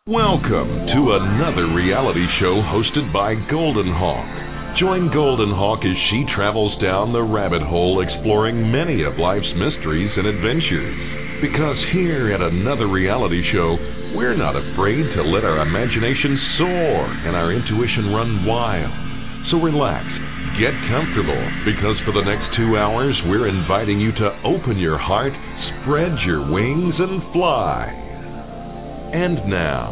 Welcome to another reality show hosted by Golden Hawk. Join Golden Hawk as she travels down the rabbit hole exploring many of life's mysteries and adventures. Because here at another reality show, we're not afraid to let our imagination soar and our intuition run wild. So relax, get comfortable, because for the next 2 hours, we're inviting you to open your heart, spread your wings, and fly. And now,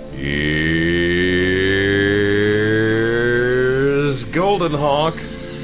here's Golden Hawk.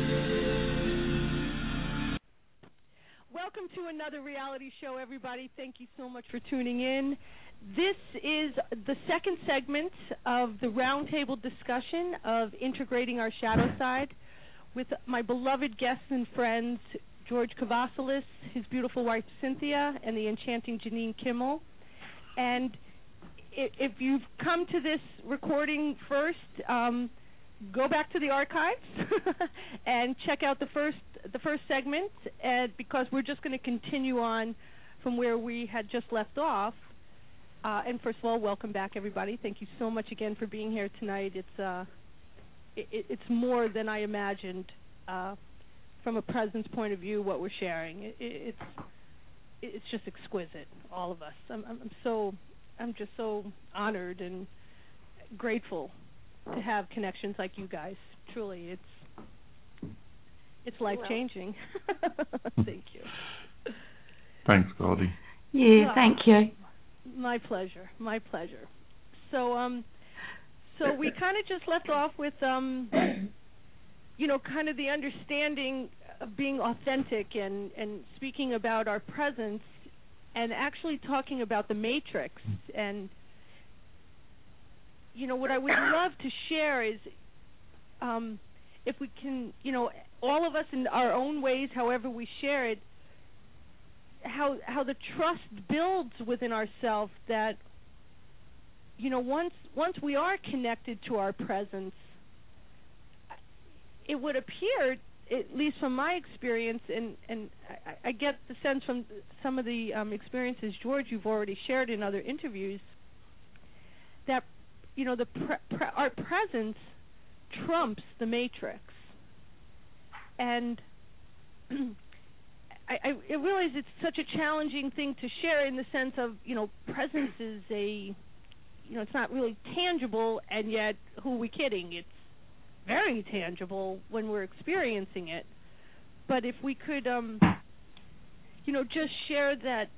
Welcome to another reality show, everybody. Thank you so much for tuning in. This is the second segment of the roundtable discussion of integrating our shadow side with my beloved guests and friends, George Kavassilis, his beautiful wife Cynthia, and the enchanting Janine Kimmel. And if you've come to this recording first, go back to the archives and check out the first segment, because we're just going to continue on from where we had just left off. And first of all, welcome back, everybody. Thank you so much again for being here tonight. It's more than I imagined from a presence point of view. What we're sharing, it's just exquisite. All of us. I'm just so honored and grateful to have connections like you guys. Truly, it's life-changing. Thank you. Thanks, Goldie. Yeah, thank you. My pleasure. My pleasure. So we kind of just left off with, kind of the understanding of being authentic and speaking about our presence, and actually talking about the matrix. And, what I would love to share is, if we can, all of us in our own ways, however we share it, how the trust builds within ourselves that, once we are connected to our presence, it would appear, at least from my experience, and I get the sense from some of the experiences, George, you've already shared in other interviews, that our presence trumps the matrix. And I realize it's such a challenging thing to share, in the sense of, presence is it's not really tangible, and yet, who are we kidding? It's very tangible when we're experiencing it. But if we could, just share that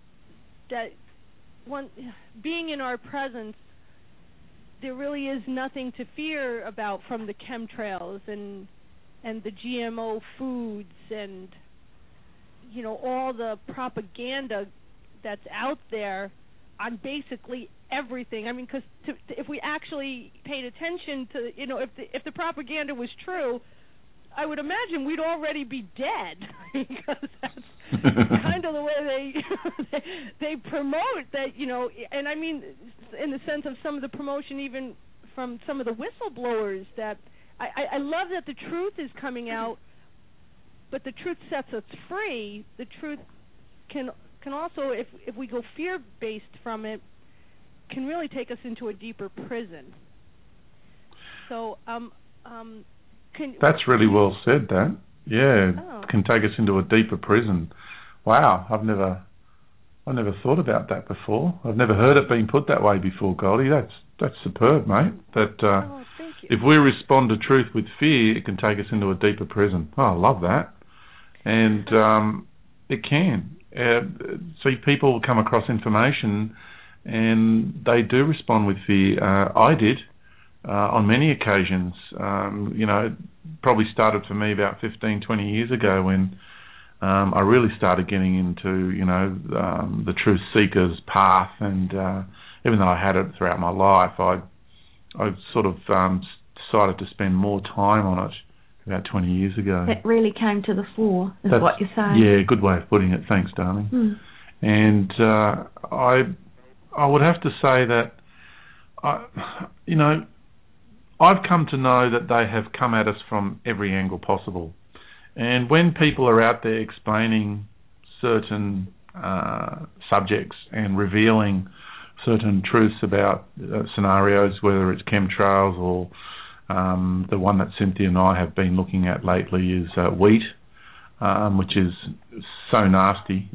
one, being in our presence, there really is nothing to fear about from the chemtrails and the GMO foods and all the propaganda that's out there on basically everything. I mean, because if we actually paid attention to, if the propaganda was true, I would imagine we'd already be dead, because that's kind of the way they promote that, and I mean, in the sense of some of the promotion, even from some of the whistleblowers, that I love that the truth is coming out, but the truth sets us free. The truth can also, if we go fear-based from it, can really take us into a deeper prison. So, that's really well said, that. Yeah, It can take us into a deeper prison. Wow, I've never thought about that before. I've never heard it being put that way before, Goldie. That's superb, mate. That thank you. If we respond to truth with fear, it can take us into a deeper prison. Oh, I love that. And it can. See, people come across information and they do respond with fear. I did on many occasions. It probably started for me about 15, 20 years ago, when I really started getting into, the truth seeker's path. And even though I had it throughout my life, I sort of decided to spend more time on it about 20 years ago. It really came to the fore, is what you're saying. Yeah, good way of putting it. Thanks, darling. And I would have to say that, I've come to know that they have come at us from every angle possible. And when people are out there explaining certain subjects and revealing certain truths about scenarios, whether it's chemtrails or the one that Cynthia and I have been looking at lately is wheat, which is so nasty.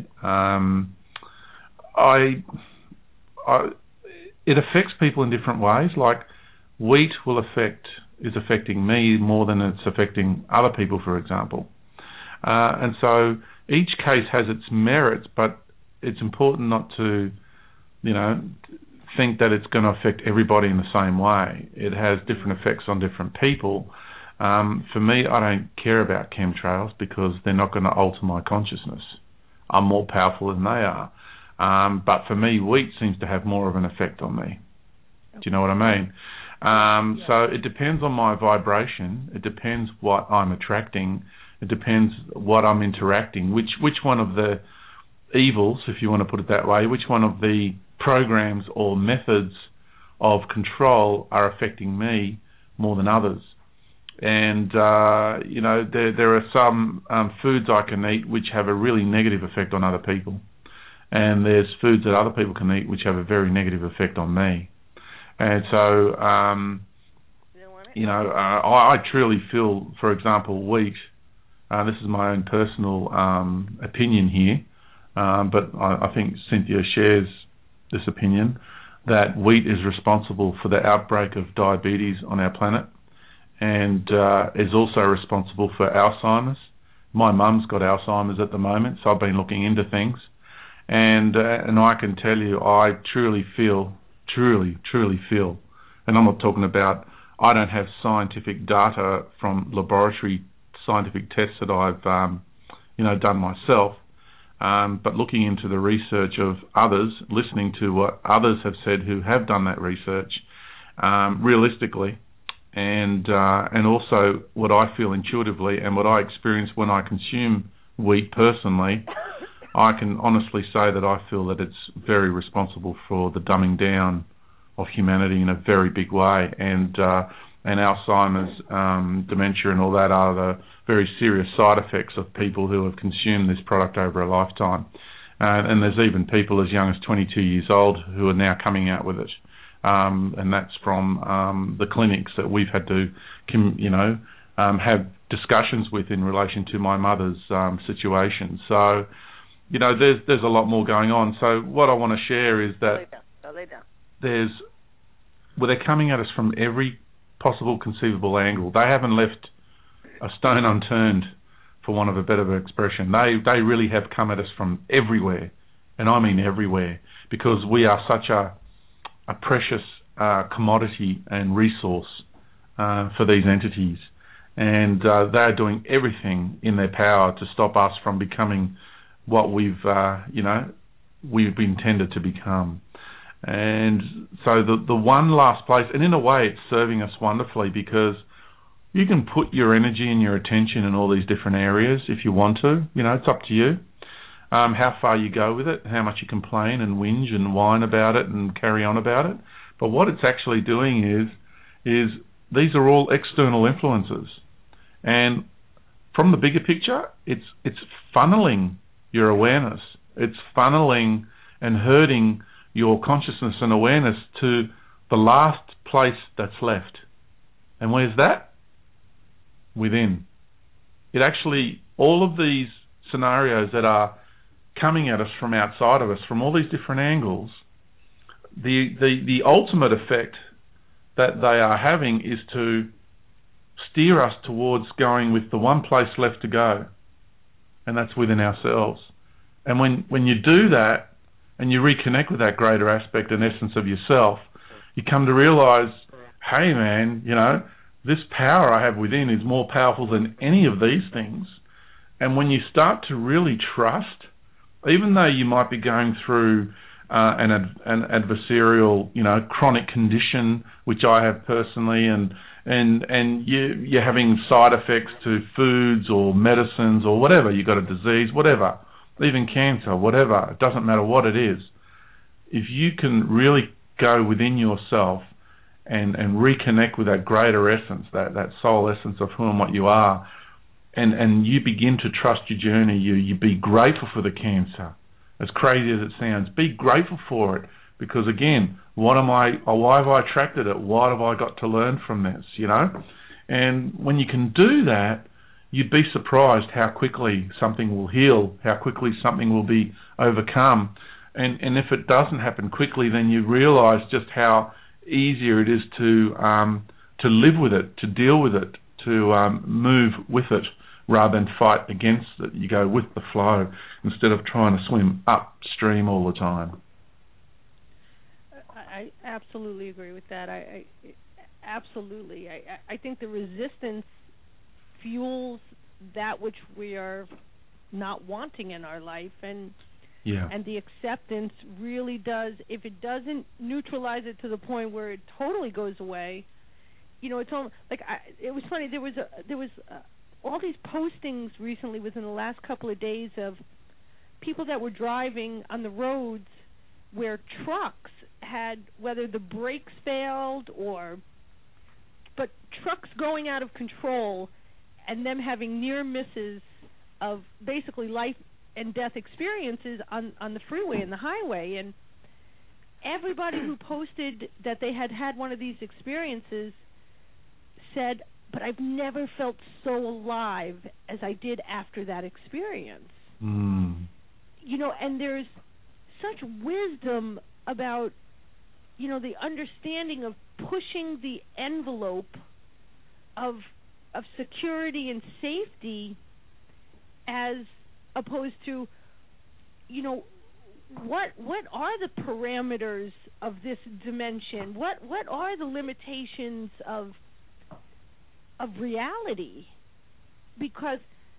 It affects people in different ways. Like wheat is affecting me more than it's affecting other people, for example. And so each case has its merits, but it's important not to, think that it's going to affect everybody in the same way. It has different effects on different people. For me, I don't care about chemtrails because they're not going to alter my consciousness. I'm more powerful than they are. But for me, wheat seems to have more of an effect on me. Do you know what I mean? So it depends on my vibration. It depends what I'm attracting. It depends what I'm interacting. Which one of the evils, if you want to put it that way, which one of the programs or methods of control are affecting me more than others. And, there are some foods I can eat which have a really negative effect on other people. And there's foods that other people can eat which have a very negative effect on me. And so, I truly feel, for example, wheat, this is my own personal opinion here, but I think Cynthia shares this opinion, that wheat is responsible for the outbreak of diabetes on our planet and is also responsible for Alzheimer's. My mum's got Alzheimer's at the moment, so I've been looking into things. And I can tell you, I truly feel, and I'm not talking about, I don't have scientific data from laboratory scientific tests that I've, done myself, but looking into the research of others, listening to what others have said who have done that research, realistically, and also what I feel intuitively and what I experience when I consume wheat personally, I can honestly say that I feel that it's very responsible for the dumbing down of humanity in a very big way, and Alzheimer's, dementia and all that are the very serious side effects of people who have consumed this product over a lifetime. And there's even people as young as 22 years old who are now coming out with it. And that's from the clinics that we've had to, have discussions with in relation to my mother's situation. So, there's a lot more going on. So what I want to share is that they're coming at us from every possible conceivable angle. They haven't left a stone unturned, for want of a better expression. They really have come at us from everywhere, and I mean everywhere, because we are such a precious commodity and resource for these entities, and they're doing everything in their power to stop us from becoming what we've intended to become. And so the one last place, and in a way it's serving us wonderfully, because you can put your energy and your attention in all these different areas if you want to. It's up to you how far you go with it, how much you complain and whinge and whine about it and carry on about it. But what it's actually doing is these are all external influences, and from the bigger picture, it's funneling your awareness. It's funneling and herding your consciousness and awareness to the last place that's left. And where's that? Within. It actually, all of these scenarios that are coming at us from outside of us, from all these different angles, the ultimate effect that they are having is to steer us towards going with the one place left to go, and that's within ourselves. And when you do that, and you reconnect with that greater aspect and essence of yourself, you come to realize, hey man, this power I have within is more powerful than any of these things. And when you start to really trust, even though you might be going through an adversarial, chronic condition, which I have personally, and you're having side effects to foods or medicines or whatever, you've got a disease, whatever, even cancer, whatever, it doesn't matter what it is. If you can really go within yourself and reconnect with that greater essence, that soul essence of who and what you are, and you begin to trust your journey, you be grateful for the cancer. As crazy as it sounds, be grateful for it, Because again, why have I attracted it? What have I got to learn from this, you know? And when you can do that, you'd be surprised how quickly something will heal, how quickly something will be overcome. And if it doesn't happen quickly, then you realise just how easier it is to live with it, to deal with it, to move with it, rather than fight against it. You go with the flow instead of trying to swim upstream all the time. I absolutely agree with that. I absolutely. I think the resistance fuels that which we are not wanting in our life, and the acceptance really does. If it doesn't neutralize it to the point where it totally goes away, you know, it's almost like it was funny. There was all these postings recently within the last couple of days of people that were driving on the roads where trucks had, whether the brakes failed but trucks going out of control and them having near misses of basically life and death experiences on the freeway and the highway. And everybody who posted that they had one of these experiences said, but I've never felt so alive as I did after that experience. You know, and there's such wisdom about, you know, the understanding of pushing the envelope of security and safety, as opposed to, you know, what are the parameters of this dimension? What are the limitations of reality? Because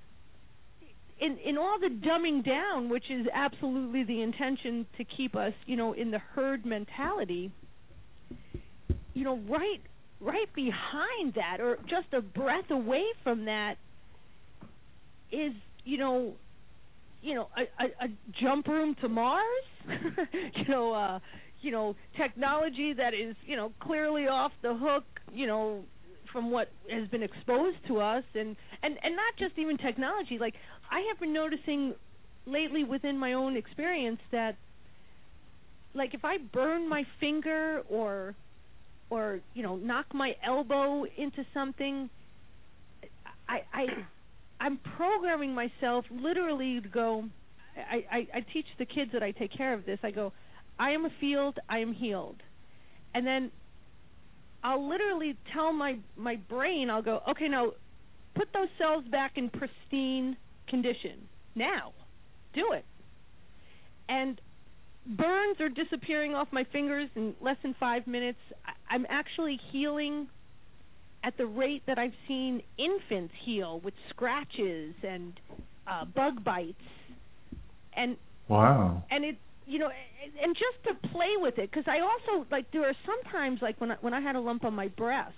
in all the dumbing down, which is absolutely the intention to keep us, you know, in the herd mentality, you know, right behind that, or just a breath away from that, is, you know, a jump room to Mars, you know, technology that is, you know, clearly off the hook, you know, from what has been exposed to us, and not just even technology. Like, I have been noticing lately within my own experience that, like, if I burn my finger or you know, knock my elbow into something, I'm programming myself literally to go. I teach the kids that I take care of this. I go, I am a field, I am healed, and then I'll literally tell my brain, I'll go, okay, now put those cells back in pristine condition. Now, do it. And burns are disappearing off my fingers in less than 5 minutes. I'm actually healing at the rate that I've seen infants heal, with scratches and bug bites. And wow. And it, you know, and just to play with it, because I also, like, there are sometimes, like when I had a lump on my breast,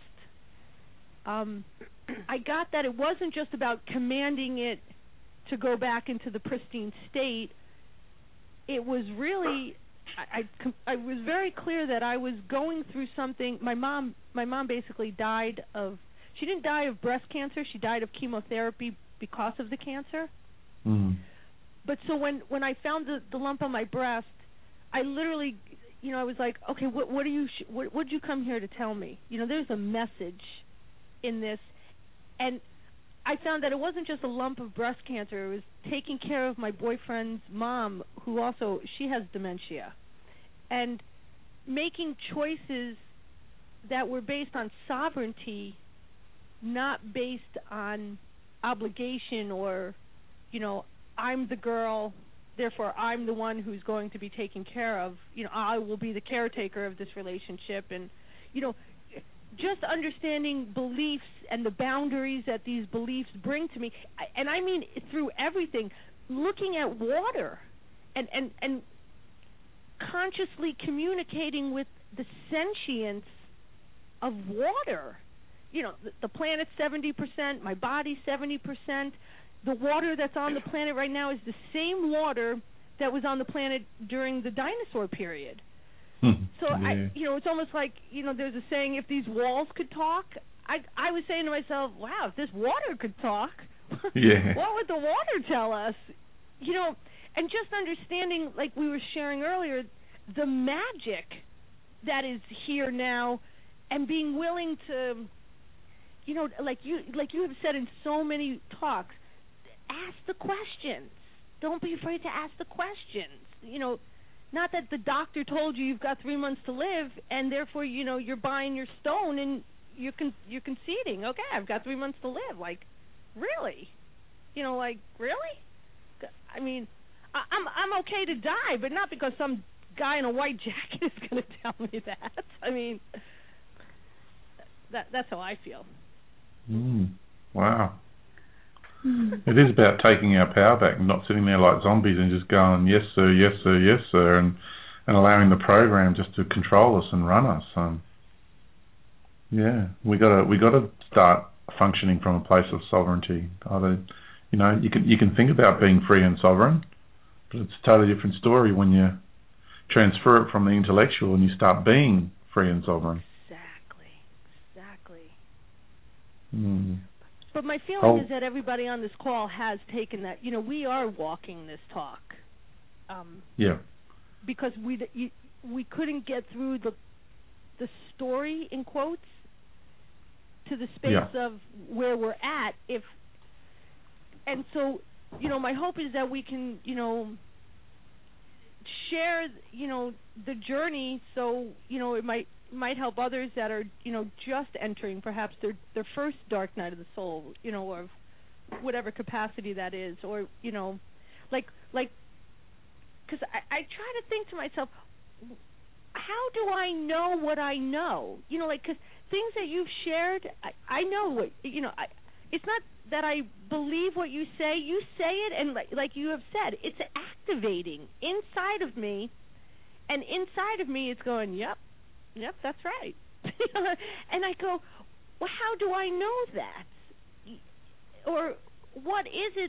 I got that it wasn't just about commanding it to go back into the pristine state. It was really, I was very clear that I was going through something. My mom basically died of, she didn't die of breast cancer, she died of chemotherapy because of the cancer. But so when I found the lump on my breast, I literally, you know, I was like, okay, what did you come here to tell me? You know, there's a message in this. And I found that it wasn't just a lump of breast cancer. It was taking care of my boyfriend's mom, who also, she has dementia, and making choices that were based on sovereignty, not based on obligation or, you know, I'm the girl, therefore I'm the one who's going to be taken care of. You know, I will be the caretaker of this relationship. And, you know, just understanding beliefs and the boundaries that these beliefs bring to me. And I mean through everything, looking at water and consciously communicating with the sentience of water. You know, the planet's 70%, my body's 70%. The water that's on the planet right now is the same water that was on the planet during the dinosaur period. So, yeah. You know, it's almost like, you know, there's a saying, if these walls could talk. I was saying to myself, wow, if this water could talk, yeah. What would the water tell us? You know, and just understanding, like we were sharing earlier, the magic that is here now, and being willing to, like you have said in so many talks, ask the questions. Don't be afraid to ask the questions. Not that the doctor told you've got 3 months to live, and therefore you're buying your stone and you're conceding. Okay, I've got 3 months to live. Like, really? Really? I mean, I'm okay to die, but not because some guy in a white jacket is going to tell me that. I mean, that's how I feel. Wow. It is about taking our power back and not sitting there like zombies and just going, yes sir, yes sir, yes sir, and allowing the program just to control us and run us. We got to start functioning from a place of sovereignty. Either, you can think about being free and sovereign, but it's a totally different story when you transfer it from the intellectual and you start being free and sovereign. Exactly. But my feeling is that everybody on this call has taken that. We are walking this talk. Because we couldn't get through the story, in quotes, to the space of where we're at. And so, my hope is that we can, share, the journey, so it might help others that are just entering perhaps their first dark night of the soul, or of whatever capacity that is, or like because I try to think to myself, how do I know what I know? Because things that you've shared, I know what it's not that I believe what you say it, and like you have said, it's activating inside of me, and inside of me it's going, yep, that's right. And I go, well, how do I know that? Or what is it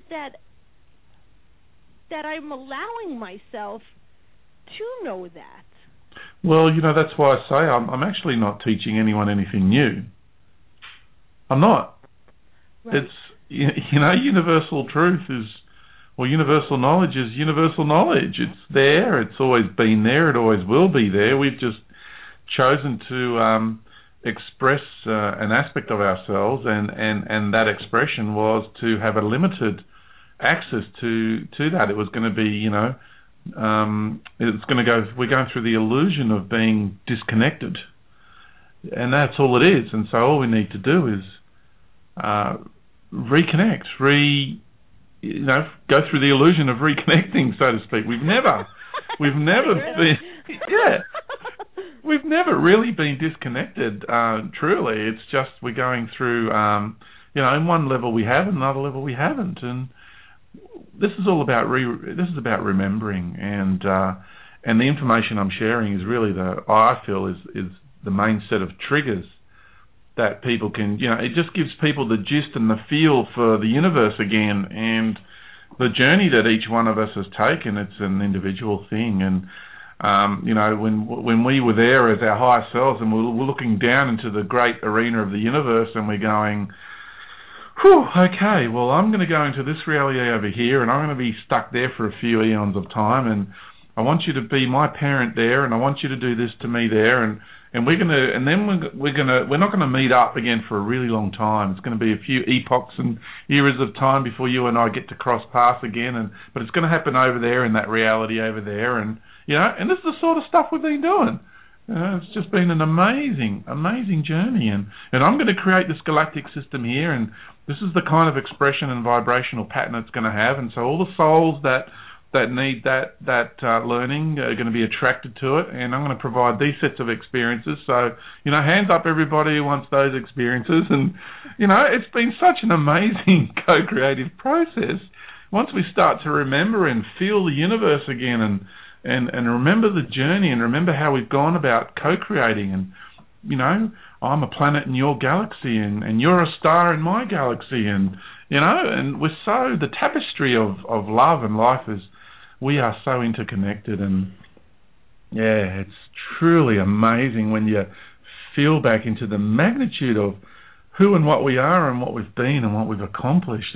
that I'm allowing myself to know that? Well, that's why I say I'm actually not teaching anyone anything new. I'm not. Right. It's, universal truth universal knowledge is universal knowledge. It's there. It's always been there. It always will be there. We've just chosen to express an aspect of ourselves, and that expression was to have a limited access to that. It was going to be, it's going to go. We're going through the illusion of being disconnected, and that's all it is. And so all we need to do is reconnect, go through the illusion of reconnecting, so to speak. We've never been, we've never really been disconnected. Truly, it's just we're going through. In one level we have, and another level we haven't, and this is all about this is about remembering, and the information I'm sharing is really I feel is the main set of triggers that people can, it just gives people the gist and the feel for the universe again, and the journey that each one of us has taken. It's an individual thing, and when we were there as our higher selves, and we're looking down into the great arena of the universe, and we're going, whew, okay, well, I'm going to go into this reality over here, and I'm going to be stuck there for a few eons of time, and I want you to be my parent there, and I want you to do this to me there, and we're not going to meet up again for a really long time. It's going to be a few epochs and eras of time before you and I get to cross paths again, but it's going to happen over there in that reality over there, and and this is the sort of stuff we've been doing. It's just been an amazing, amazing journey, and I'm going to create this galactic system here, and this is the kind of expression and vibrational pattern it's going to have, and so all the souls that need that learning are going to be attracted to it, and I'm going to provide these sets of experiences. So, hands up everybody who wants those experiences, and it's been such an amazing co-creative process. Once we start to remember and feel the universe again, and remember the journey, and remember how we've gone about co-creating, and I'm a planet in your galaxy, and you're a star in my galaxy, and and we're so, the tapestry of love and life is, we are so interconnected, and it's truly amazing when you feel back into the magnitude of who and what we are and what we've been and what we've accomplished.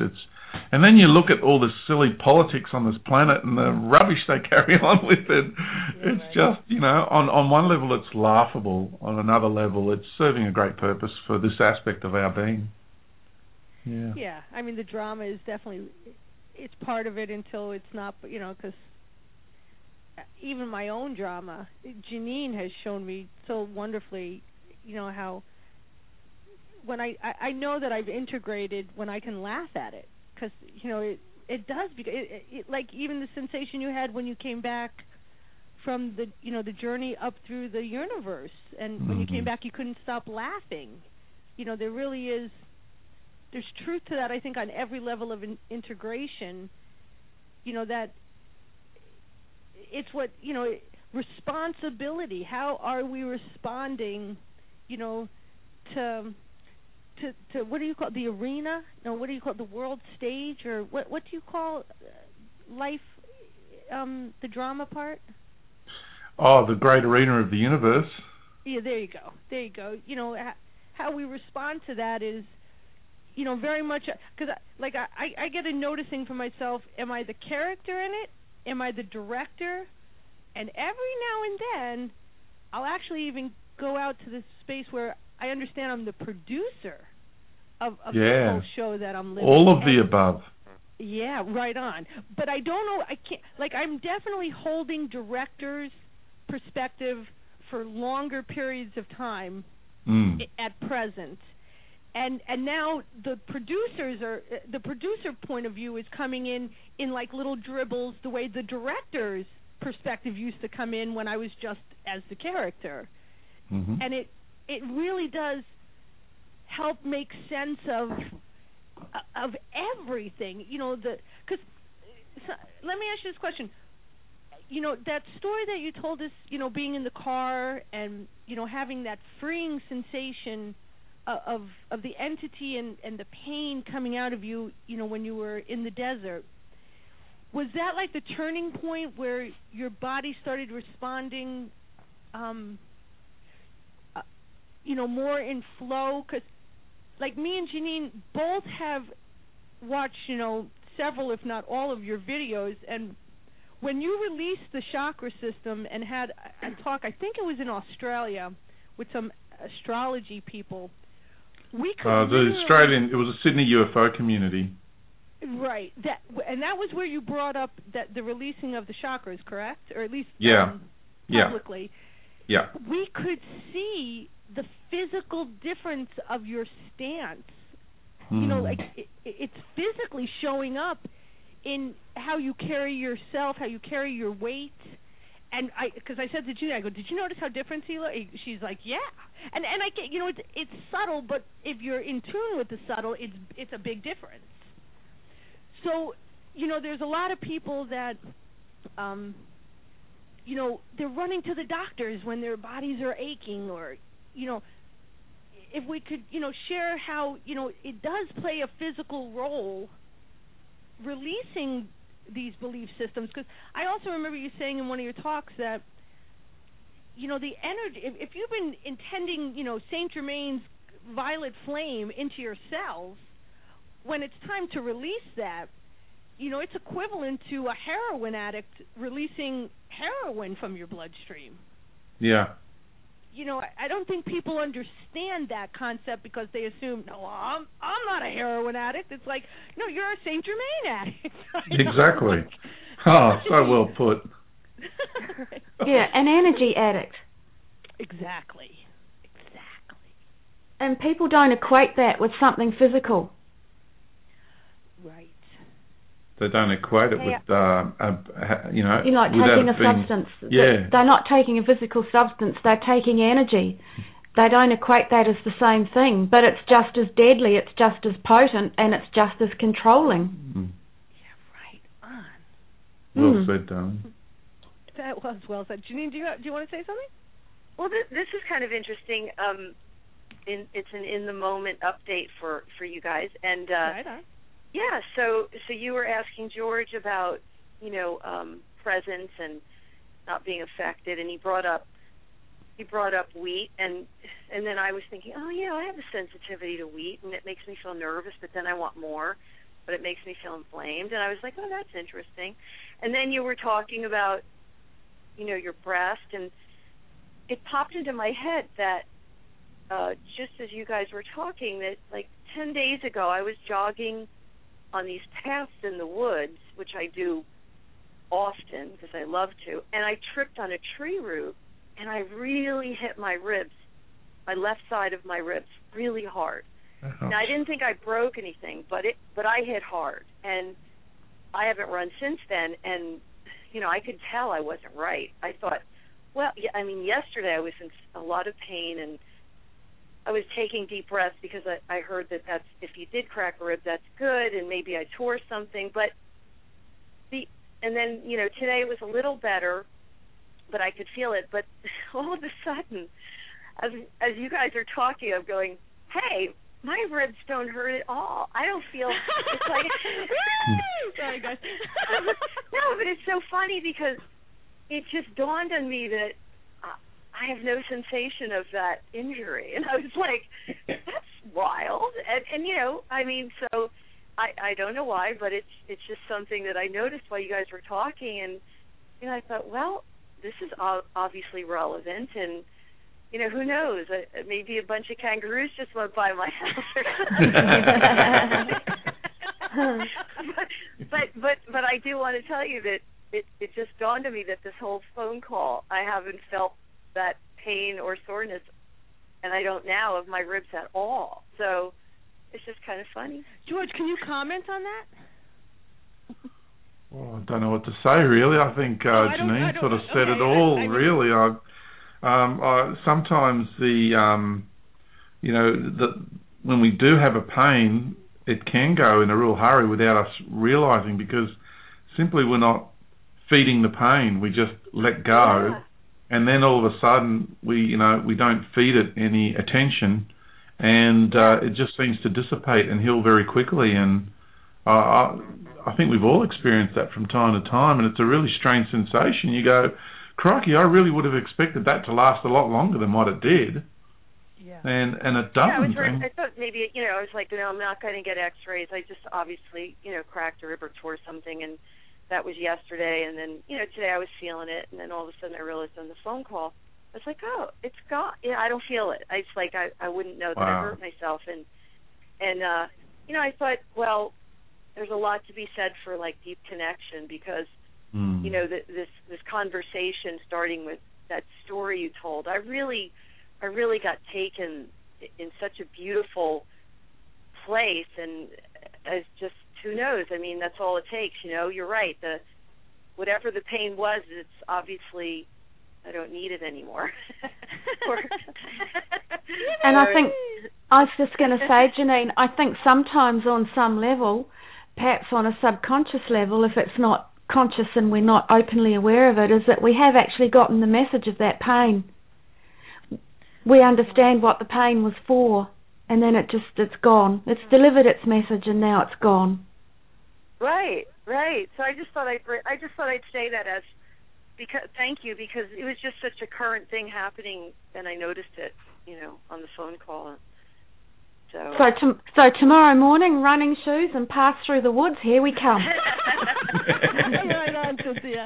And then you look at all the silly politics on this planet and the rubbish they carry on with it. It's just, on one level it's laughable. On another level it's serving a great purpose for this aspect of our being. Yeah. Yeah, I mean, the drama is definitely, it's part of it until it's not, because even my own drama, Janine has shown me so wonderfully, how when I know that I've integrated when I can laugh at it, because it does, because it like even the sensation you had when you came back from the the journey up through the universe, and when you came back you couldn't stop laughing. There really is, there's truth to that, I think, on every level of integration. That it's what responsibility. How are we responding? To what do you call it, the arena? No, what do you call it, the world stage, or what do you call life? The drama part. Oh, the great arena of the universe. Yeah, there you go. How we respond to that is, very much, because I get a noticing for myself. Am I the character in it? Am I the director? And every now and then, I'll actually even go out to this space where I understand I'm the producer of the whole show that I'm living. All of the above. Yeah, right on. But I don't know, I can't, I'm definitely holding director's perspective for longer periods of time at present. And now the producer point of view is coming in like little dribbles, the way the director's perspective used to come in when I was just as the character. And it really does help make sense of everything, because let me ask you this question. That story that you told us, being in the car and having that freeing sensation of the entity and the pain coming out of you, when you were in the desert. Was that like the turning point where your body started responding more in flow? Because like me and Janine both have watched, several, if not all, of your videos, and when you released the chakra system and had a talk, I think it was in Australia, with some astrology people, we could it was a Sydney UFO community. Right. That was where you brought up that the releasing of the chakras, correct? Or at least publicly. Yeah. We could see the physical difference of your stance. It's physically showing up in how you carry yourself, how you carry your weight. And because I said to Judy, I go, did you notice how different he looked? She's like, yeah. And I get, it's subtle, but if you're in tune with the subtle, it's a big difference. So, there's a lot of people that, they're running to the doctors when their bodies are aching, or, if we could, share how, it does play a physical role releasing these belief systems. Because I also remember you saying in one of your talks that, the energy, if you've been intending, Saint Germain's violet flame into your cells, when it's time to release that, it's equivalent to a heroin addict releasing heroin from your bloodstream. Yeah. I don't think people understand that concept because they assume, no, I'm not a heroin addict. It's like, no, you're a Saint Germain addict. Exactly. So well put. Yeah, an energy addict. Exactly. And people don't equate that with something physical. Right. They don't equate it with, You're like taking a substance. Yeah. They're not taking a physical substance. They're taking energy. They don't equate that as the same thing, but it's just as deadly, it's just as potent, and it's just as controlling. Yeah, right on. Well said, darling. That was well said. Janine, do you want to say something? Well, this is kind of interesting. It's an in-the-moment update for you guys. And right on. Yeah, so you were asking George about, presence and not being affected, and he brought up wheat, and then I was thinking, oh yeah, I have a sensitivity to wheat, and it makes me feel nervous, but then I want more. but it makes me feel inflamed. And I was like, oh, that's interesting. And then you were talking about, your breast, and it popped into my head that just as you guys were talking, that like 10 days ago I was jogging on these paths in the woods, which I do often because I love to, and I tripped on a tree root, and I really hit my ribs, my left side of my ribs, really hard. Now, I didn't think I broke anything, but I hit hard, and I haven't run since then, and, I could tell I wasn't right. I thought, well, yesterday I was in a lot of pain, and I was taking deep breaths because I heard that's if you did crack a rib, that's good, and maybe I tore something, and then, today it was a little better, but I could feel it, but all of a sudden, as you guys are talking, I'm going, hey, my ribs don't hurt at all. I don't feel, it's like, sorry guys. No, but it's so funny because it just dawned on me that I have no sensation of that injury. And I was like, that's wild. And so I don't know why, but it's just something that I noticed while you guys were talking. And, I thought, well, this is obviously relevant, and who knows? Maybe a bunch of kangaroos just went by my house or something. but I do want to tell you that it just dawned on me that this whole phone call, I haven't felt that pain or soreness, and I don't now, of my ribs at all. So it's just kind of funny. George, can you comment on that? Well, I don't know what to say, really. I think Janine sort of said it all, really. Sometimes when we do have a pain, it can go in a real hurry without us realising, because simply we're not feeding the pain. We just let go, and then all of a sudden we don't feed it any attention, and it just seems to dissipate and heal very quickly. And I think we've all experienced that from time to time, and it's a really strange sensation. You go, crikey, I really would have expected that to last a lot longer than what it did. Yeah. And it doesn't. Yeah, I thought maybe, I was like, I'm not going to get x-rays. I just obviously, cracked a rib or tore something, and that was yesterday. And then, today I was feeling it, and then all of a sudden I realized on the phone call, I was like, oh, it's gone. I don't feel it. It's like I wouldn't know that I hurt myself. And I thought, well, there's a lot to be said for, like, deep connection, because this conversation, starting with that story you told, I really got taken in such a beautiful place, and as just, who knows? That's all it takes. You're right. Whatever the pain was, it's obviously, I don't need it anymore. And I was just going to say, Janine, I think sometimes on some level, perhaps on a subconscious level, if it's not conscious and we're not openly aware of it, is that we have actually gotten the message of that pain. We understand what the pain was for, and then it's gone. It's delivered its message, and now it's gone. Right. So I just thought I'd say that thank you, because it was just such a current thing happening, and I noticed it, on the phone call. So tomorrow morning, running shoes and pass through the woods. Here we come. Right on, Cynthia.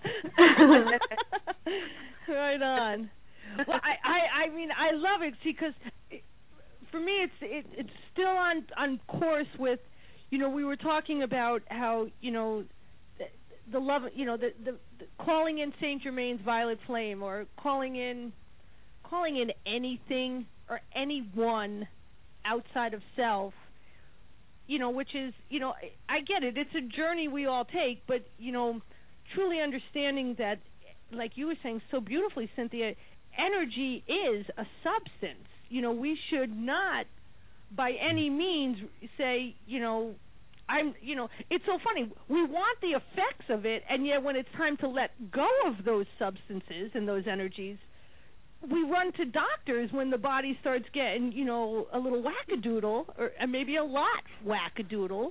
Right on. Well, I love it, because for me it's still on course with, we were talking about how, the love, the calling in Saint Germain's violet flame, or calling in anything or anyone outside of self, which is, I get it. It's a journey we all take, but, truly understanding that, like you were saying so beautifully, Cynthia, energy is a substance. We should not by any means say, it's so funny. We want the effects of it, and yet when it's time to let go of those substances and those energies, we run to doctors when the body starts getting, a little wackadoodle, or maybe a lot wackadoodle.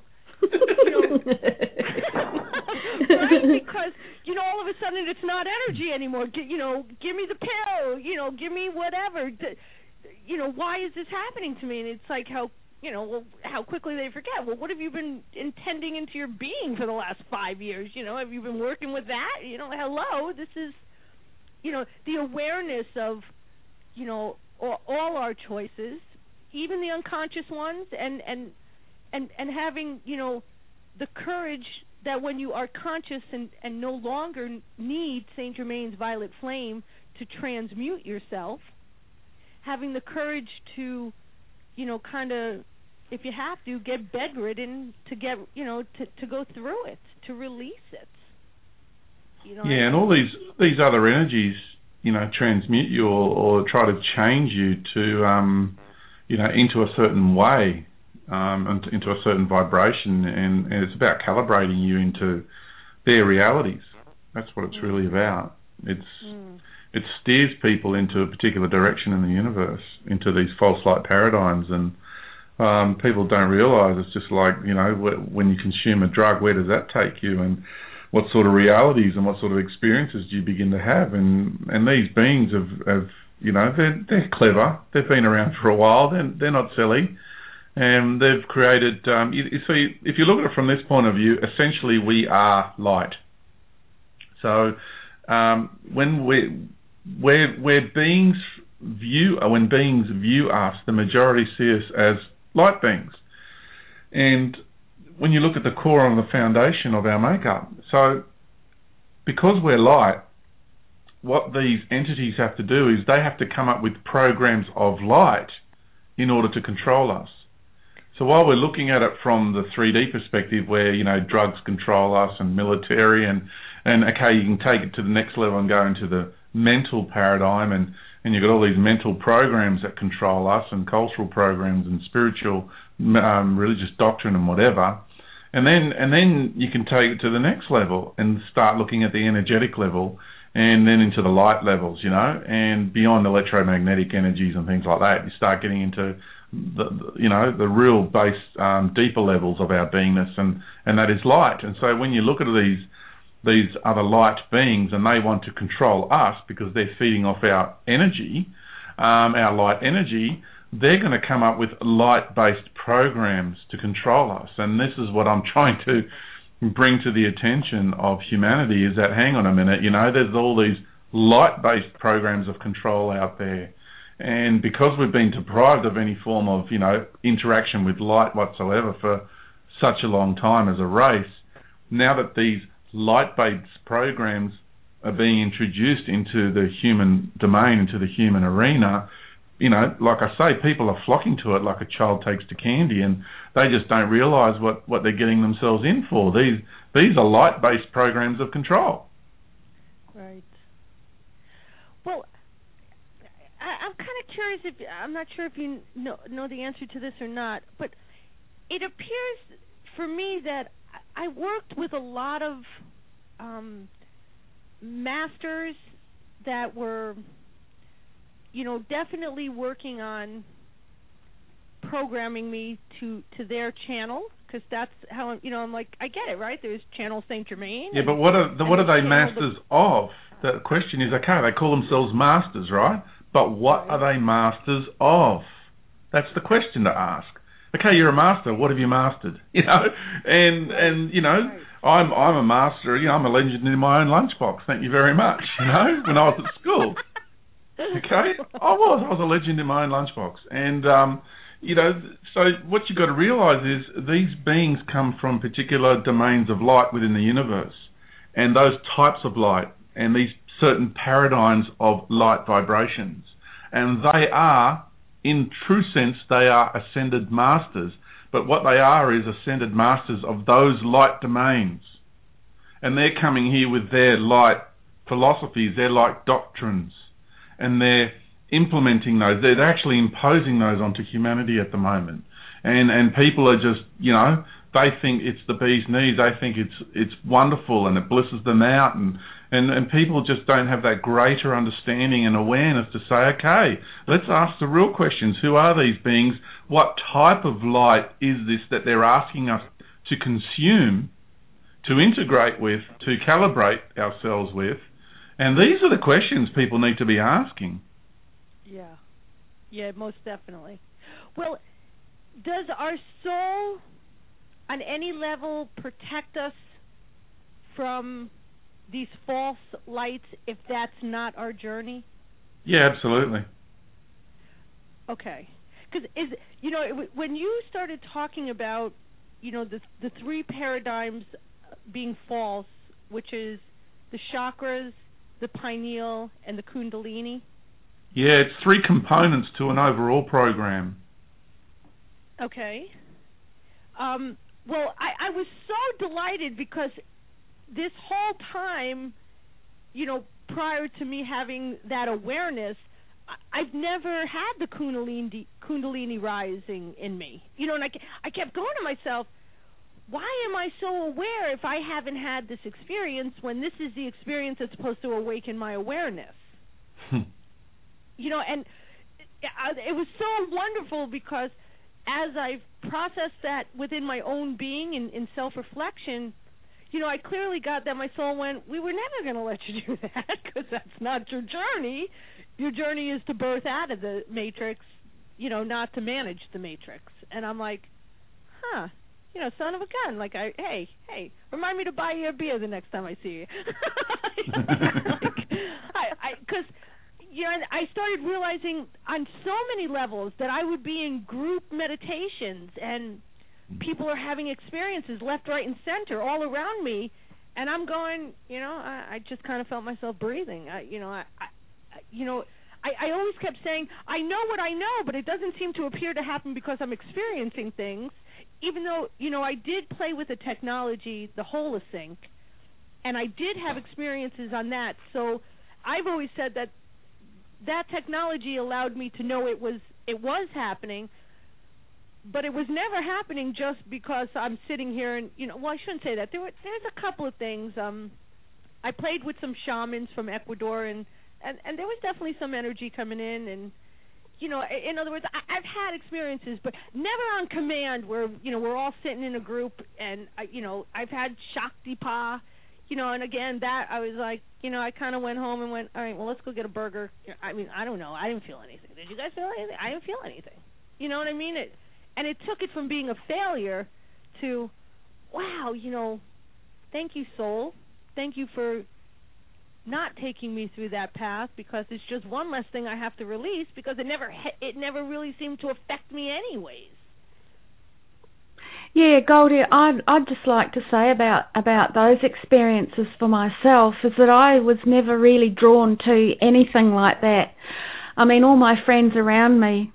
Right? Because, all of a sudden it's not energy anymore. Give me the pill, give me whatever. Why is this happening to me? And it's like how well, how quickly they forget. Well, what have you been intending into your being for the last 5 years? Have you been working with that? Hello, this is, the awareness of, all our choices, even the unconscious ones, and having, the courage that when you are conscious and no longer need Saint Germain's violet flame to transmute yourself, having the courage to, kind of, if you have to, get bedridden to get, to go through it, to release it. And all these other energies, transmute you or try to change you to, into a certain way, into a certain vibration, and it's about calibrating you into their realities. That's what it's really about. It steers people into a particular direction in the universe, into these false light paradigms, and people don't realise it's just like, when you consume a drug, where does that take you, and what sort of realities and what sort of experiences do you begin to have? And these beings have they're clever. They've been around for a while. They're not silly, and they've created. If you look at it from this point of view, essentially we are light. So when beings view us, the majority see us as light beings. And when you look at the core and the foundation of our makeup, so because we're light, what these entities have to do is they have to come up with programs of light in order to control us. So while we're looking at it from the 3D perspective where, drugs control us and military and okay, you can take it to the next level and go into the mental paradigm and you've got all these mental programs that control us and cultural programs and spiritual, religious doctrine and whatever. And then you can take it to the next level and start looking at the energetic level and then into the light levels, and beyond electromagnetic energies and things like that. You start getting into the real base, deeper levels of our beingness, and that is light. And so when you look at these other light beings and they want to control us because they're feeding off our energy, our light energy, they're going to come up with light-based programs to control us. And this is what I'm trying to bring to the attention of humanity, is that, hang on a minute, there's all these light-based programs of control out there. And because we've been deprived of any form of, interaction with light whatsoever for such a long time as a race, now that these light-based programs are being introduced into the human domain, into the human arena, like I say, people are flocking to it like a child takes to candy, and they just don't realise what they're getting themselves in for. These are light-based programs of control. Right. Well, I'm kind of curious, I'm not sure if you know the answer to this or not, but it appears for me that I worked with a lot of masters that were, definitely working on programming me to their channel, because that's how I'm like, I get it, right? There's channel Saint Germain. Yeah, but what are they masters of? The question is, okay, they call themselves masters, right? But what are they masters of? That's the question to ask. Okay, you're a master. What have you mastered? I'm a master. I'm a legend in my own lunchbox. Thank you very much. When I was at school. Okay, I was a legend in my own lunchbox, and so what you've got to realise is these beings come from particular domains of light within the universe, and those types of light and these certain paradigms of light vibrations, and they are, in true sense, they are ascended masters. But what they are is ascended masters of those light domains, and they're coming here with their light philosophies, their light doctrines. And they're implementing those. They're actually imposing those onto humanity at the moment. And people are just, they think it's the bee's knees. They think it's wonderful and it blisses them out. And people just don't have that greater understanding and awareness to say, okay, let's ask the real questions. Who are these beings? What type of light is this that they're asking us to consume, to integrate with, to calibrate ourselves with? And these are the questions people need to be asking. Yeah, most definitely. Well, does our soul on any level protect us from these false lights if that's not our journey? Yeah, absolutely. Okay. Because when you started talking about, the three paradigms being false, which is the chakras, the pineal, and the kundalini. Yeah, it's three components to an overall program. Okay. Well, I was so delighted because this whole time, prior to me having that awareness, I've never had the Kundalini rising in me. And I kept going to myself, why am I so aware if I haven't had this experience when this is the experience that's supposed to awaken my awareness? And it was so wonderful because as I've processed that within my own being in self-reflection, I clearly got that my soul went, we were never going to let you do that because that's not your journey. Your journey is to birth out of the matrix, not to manage the matrix. And I'm like, son of a gun. Like, hey, remind me to buy you a beer the next time I see you. Because I started realizing on so many levels that I would be in group meditations and people are having experiences left, right, and center all around me, and I'm going, I just kind of felt myself breathing. I always kept saying, I know what I know, but it doesn't seem to appear to happen because I'm experiencing things, even though, I did play with the technology, the Holosync, and I did have experiences on that. So I've always said that technology allowed me to know it was happening, but it was never happening just because I'm sitting here and, I shouldn't say that. There's a couple of things. I played with some shamans from Ecuador, and there was definitely some energy coming in, and, in other words, I've had experiences, but never on command where, we're all sitting in a group, and, I've had Shaktipa, and again, that I was like, I kind of went home and went, all right, well, let's go get a burger. I mean, I don't know. I didn't feel anything. Did you guys feel anything? I didn't feel anything. You know what I mean? And it took it from being a failure to, wow, thank you, soul. Thank you for not taking me through that path, because it's just one less thing I have to release, because it never really seemed to affect me anyways. Yeah, Goldie, I'd just like to say about those experiences for myself is that I was never really drawn to anything like that. I mean, all my friends around me,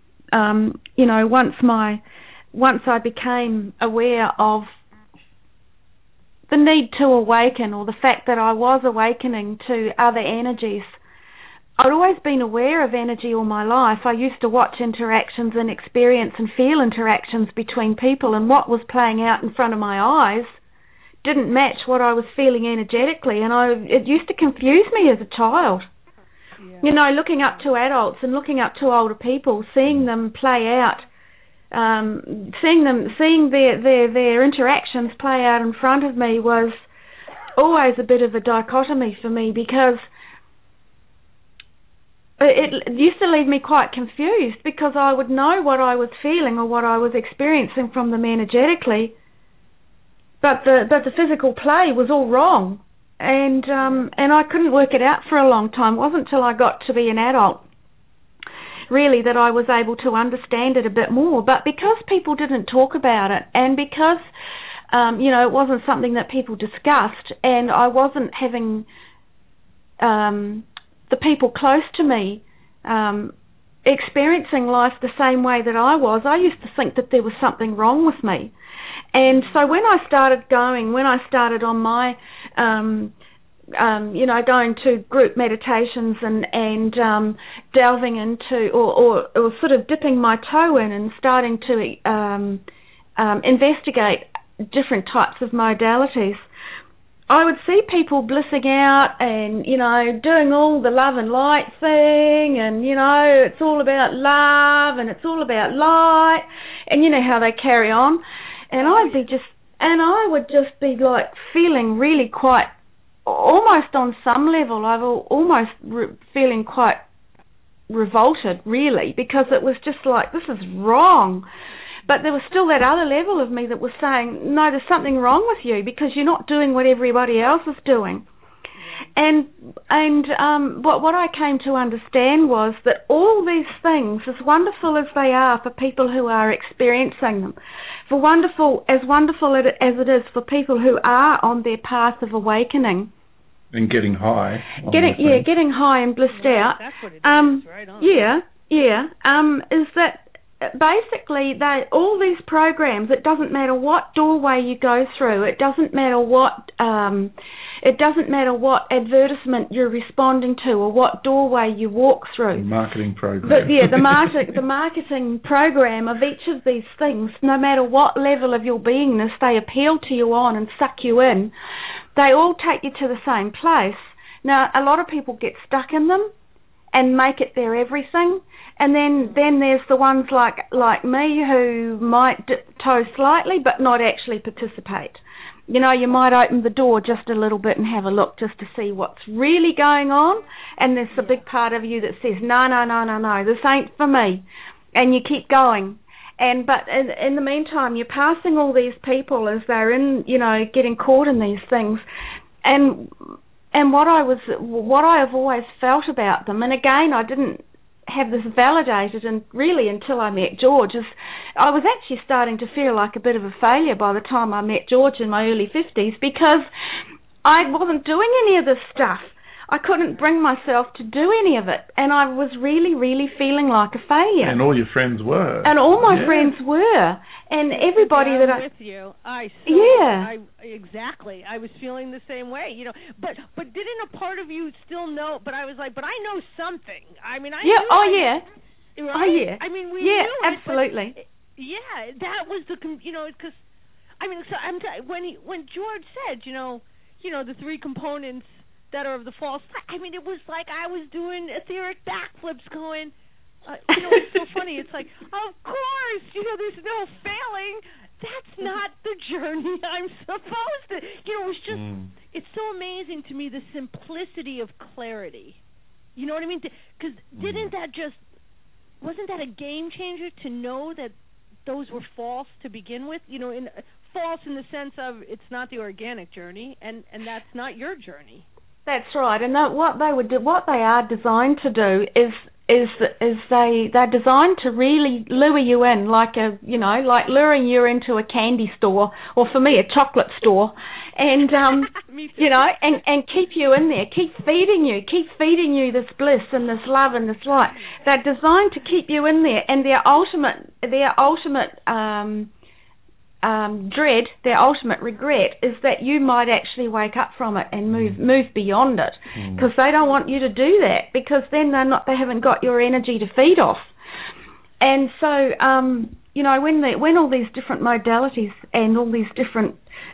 once I became aware of the need to awaken, or the fact that I was awakening to other energies. I'd always been aware of energy all my life. I used to watch interactions and experience and feel interactions between people, and what was playing out in front of my eyes didn't match what I was feeling energetically, and it used to confuse me as a child. Yeah. Looking up to adults and looking up to older people, seeing them play out, seeing their interactions play out in front of me was always a bit of a dichotomy for me, because it used to leave me quite confused, because I would know what I was feeling or what I was experiencing from them energetically, but the physical play was all wrong, and I couldn't work it out for a long time. It wasn't until I got to be an adult, really, that I was able to understand it a bit more. But because people didn't talk about it, and because it wasn't something that people discussed, and I wasn't having the people close to me experiencing life the same way that I was, I used to think that there was something wrong with me. And so when I started on my going to group meditations and delving into or sort of dipping my toe in and starting to investigate different types of modalities, I would see people blissing out and, doing all the love and light thing, and, it's all about love and it's all about light, and you know how they carry on. And I would just be like feeling really quite, almost on some level, I was almost feeling quite revolted, really, because it was just like, this is wrong. But there was still that other level of me that was saying, no, there's something wrong with you because you're not doing what everybody else is doing. And what I came to understand was that all these things, as wonderful as they are for people who are experiencing them, as wonderful as it is for people who are on their path of awakening, and getting high, getting high and blissed out. That's what it is, right on. Is that basically all these programs? It doesn't matter what doorway you go through. It doesn't matter what advertisement you're responding to or what doorway you walk through. Marketing program. But the marketing program of each of these things, no matter what level of your beingness they appeal to you on and suck you in, they all take you to the same place. Now, a lot of people get stuck in them and make it their everything. And then there's the ones like me who might toe slightly but not actually participate. You know, you might open the door just a little bit and have a look just to see what's really going on. And there's a big part of you that says, no, this ain't for me. And you keep going. But in the meantime, you're passing all these people as they're getting caught in these things. And what I have always felt about them, and again, I didn't have this validated until I met George, is I was actually starting to feel like a bit of a failure by the time I met George in my early 50s because I wasn't doing any of this stuff. I couldn't bring myself to do any of it, and I was really, really feeling like a failure. And all your friends were. And all my friends were. And everybody that I'm with you. Exactly. I was feeling the same way, you know. But didn't a part of you still know? But I was like, but I know something. I mean, I knew. Right? Oh yeah. I mean, we knew. Yeah, absolutely. That was because I mean, when George said, the three components that are of the false light, I mean, it was like I was doing etheric backflips going. It's so funny. It's like, of course, there's no failing. That's not the journey I'm supposed to. It was just, it's so amazing to me, the simplicity of clarity. You know what I mean? Because wasn't that a game changer to know that those were false to begin with? False in the sense of it's not the organic journey, and that's not your journey. That's right, and what they are designed to do is they're designed to really lure you in, like luring you into a candy store, or for me, a chocolate store, and and keep you in there, keep feeding you this bliss and this love and this light. They're designed to keep you in there, and their ultimate dread, their ultimate regret, is that you might actually wake up from it and move beyond it, because they don't want you to do that, because then they haven't got your energy to feed off. And so when all these different modalities and all these different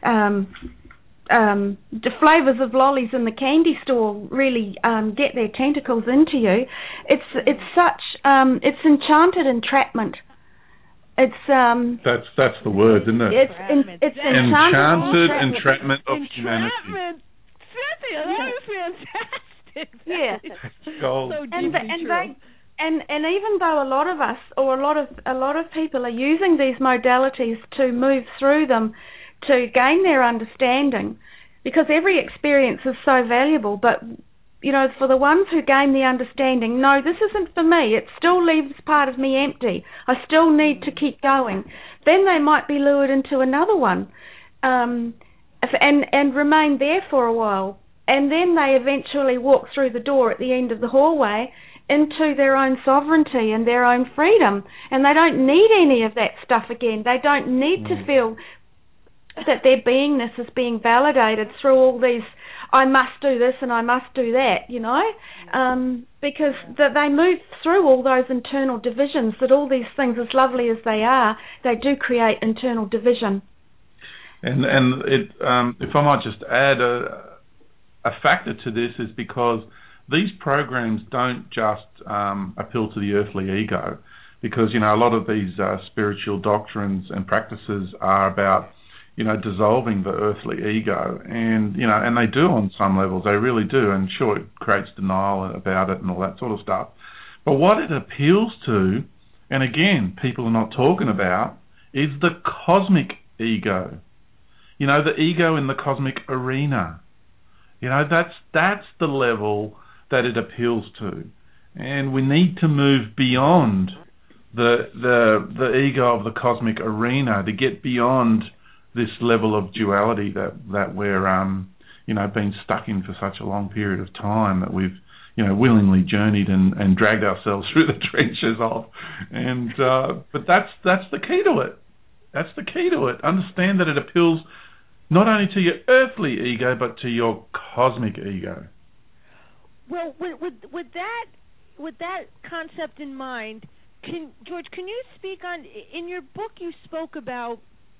the flavors of lollies in the candy store really get their tentacles into you, it's enchanted entrapment. It's that's the word, isn't it? It's enchanted entrapment of humanity. Cynthia, that is fantastic. Yeah. So and even though a lot of us, or a lot of people, are using these modalities to move through them to gain their understanding, because every experience is so valuable, but for the ones who gain the understanding, no, this isn't for me, it still leaves part of me empty, I still need to keep going, then they might be lured into another one and remain there for a while, and then they eventually walk through the door at the end of the hallway into their own sovereignty and their own freedom, and they don't need any of that stuff again. They don't need to feel that their beingness is being validated through all these I must do this and I must do that, because they move through all those internal divisions, that all these things, as lovely as they are, they do create internal division. And it, if I might just add, a factor to this is because these programs don't just appeal to the earthly ego, because, a lot of these spiritual doctrines and practices are about dissolving the earthly ego, and and they do on some levels, they really do, and sure, it creates denial about it and all that sort of stuff. But what it appeals to, and again, people are not talking about, is the cosmic ego. You know, the ego in the cosmic arena. You know, that's the level that it appeals to. And we need to move beyond the ego of the cosmic arena to get beyond this level of duality that we're been stuck in for such a long period of time, that we've willingly journeyed and dragged ourselves through the trenches of. And but that's the key to it. That's the key to it. Understand that it appeals not only to your earthly ego but to your cosmic ego. Well, with that concept in mind, George, can you speak on, in your book you spoke about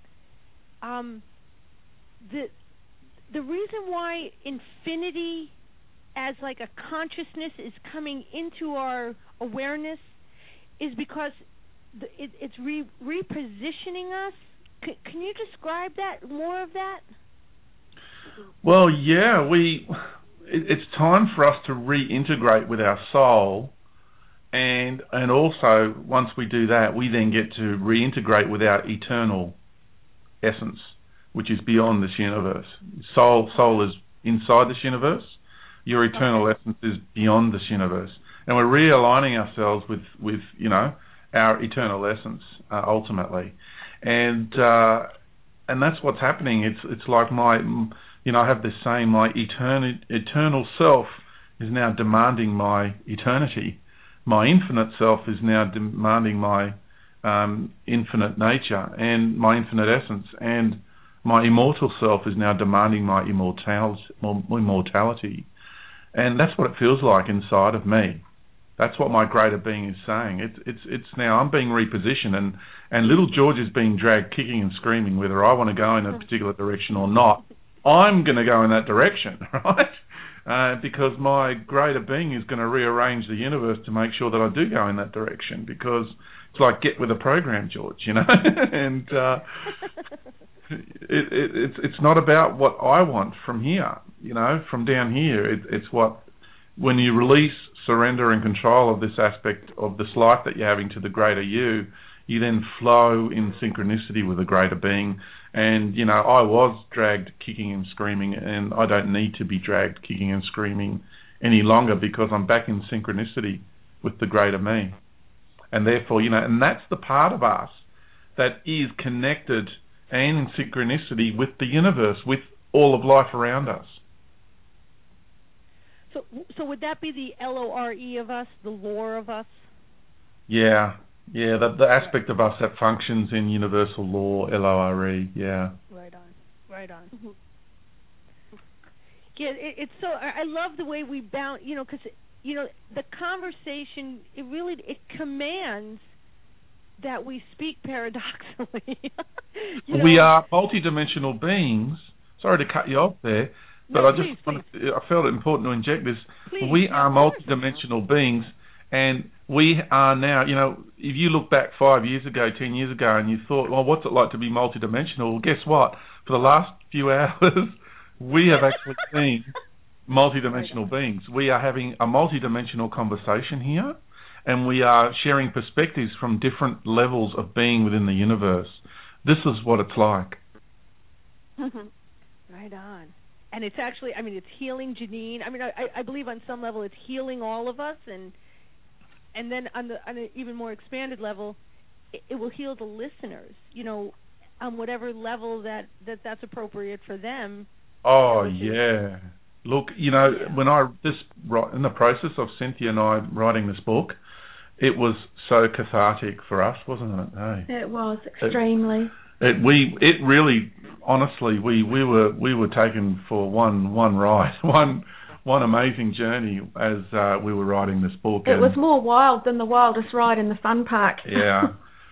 the reason why infinity as like a consciousness is coming into our awareness is because it's repositioning us. Can you describe that, more of that? Well, yeah, it's time for us to reintegrate with our soul, and also once we do that, we then get to reintegrate with our eternal essence, which is beyond this universe. Soul is inside this universe. Your eternal essence is beyond this universe, and we're realigning ourselves with our eternal essence ultimately, and that's what's happening. It's like I have this saying: my eternal self is now demanding my eternity. My infinite self is now demanding my infinite nature and my infinite essence, and my immortal self is now demanding my immortality. And that's what it feels like inside of me. That's what my greater being is saying. It's now I'm being repositioned, and little George is being dragged kicking and screaming whether I want to go in a particular direction or not. I'm going to go in that direction, right? Because my greater being is going to rearrange the universe to make sure that I do go in that direction, because it's like get with the program, George, and it's not about what I want from here, from down here. It's what, when you release, surrender and control of this aspect of this life that you're having to the greater you then flow in synchronicity with the greater being. And, I was dragged kicking and screaming, and I don't need to be dragged kicking and screaming any longer, because I'm back in synchronicity with the greater me. And therefore, and that's the part of us that is connected and in synchronicity with the universe, with all of life around us. So would that be the LORE of us, the lore of us? Yeah, the aspect of us that functions in universal law, LORE, yeah. Right on. Mm-hmm. Yeah, it's so, I love the way we bounce, because, the conversation, it commands that we speak paradoxically. We are multidimensional beings. Sorry to cut you off there, but no, I felt it important to inject this. Please, we are multidimensional beings, and we are now, if you look back 5 years ago, 10 years ago, and you thought, well, what's it like to be multidimensional? Well, guess what? For the last few hours, we have actually seen multidimensional beings. We are having a multidimensional conversation here, and we are sharing perspectives from different levels of being within the universe. This is what it's like. Right on. And it's actually, it's healing Janine. I believe on some level it's healing all of us, and then on an even more expanded level, it will heal the listeners, on whatever level that's appropriate for them. Oh, yeah. Look, when in the process of Cynthia and I writing this book, it was so cathartic for us, wasn't it? Hey? It was extremely. It really, honestly, we were taken for one ride, one amazing journey as we were writing this book. It was more wild than the wildest ride in the fun park. Yeah,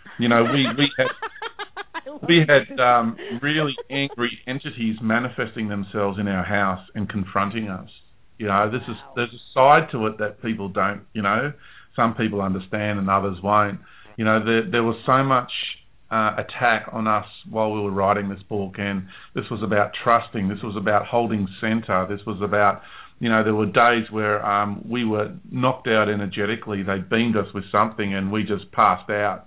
we had really angry entities manifesting themselves in our house and confronting us. There's a side to it that people don't. Some people understand and others won't. There was so much attack on us while we were writing this book, and this was about trusting. This was about holding center. This was about, there were days where we were knocked out energetically. They beamed us with something, and we just passed out.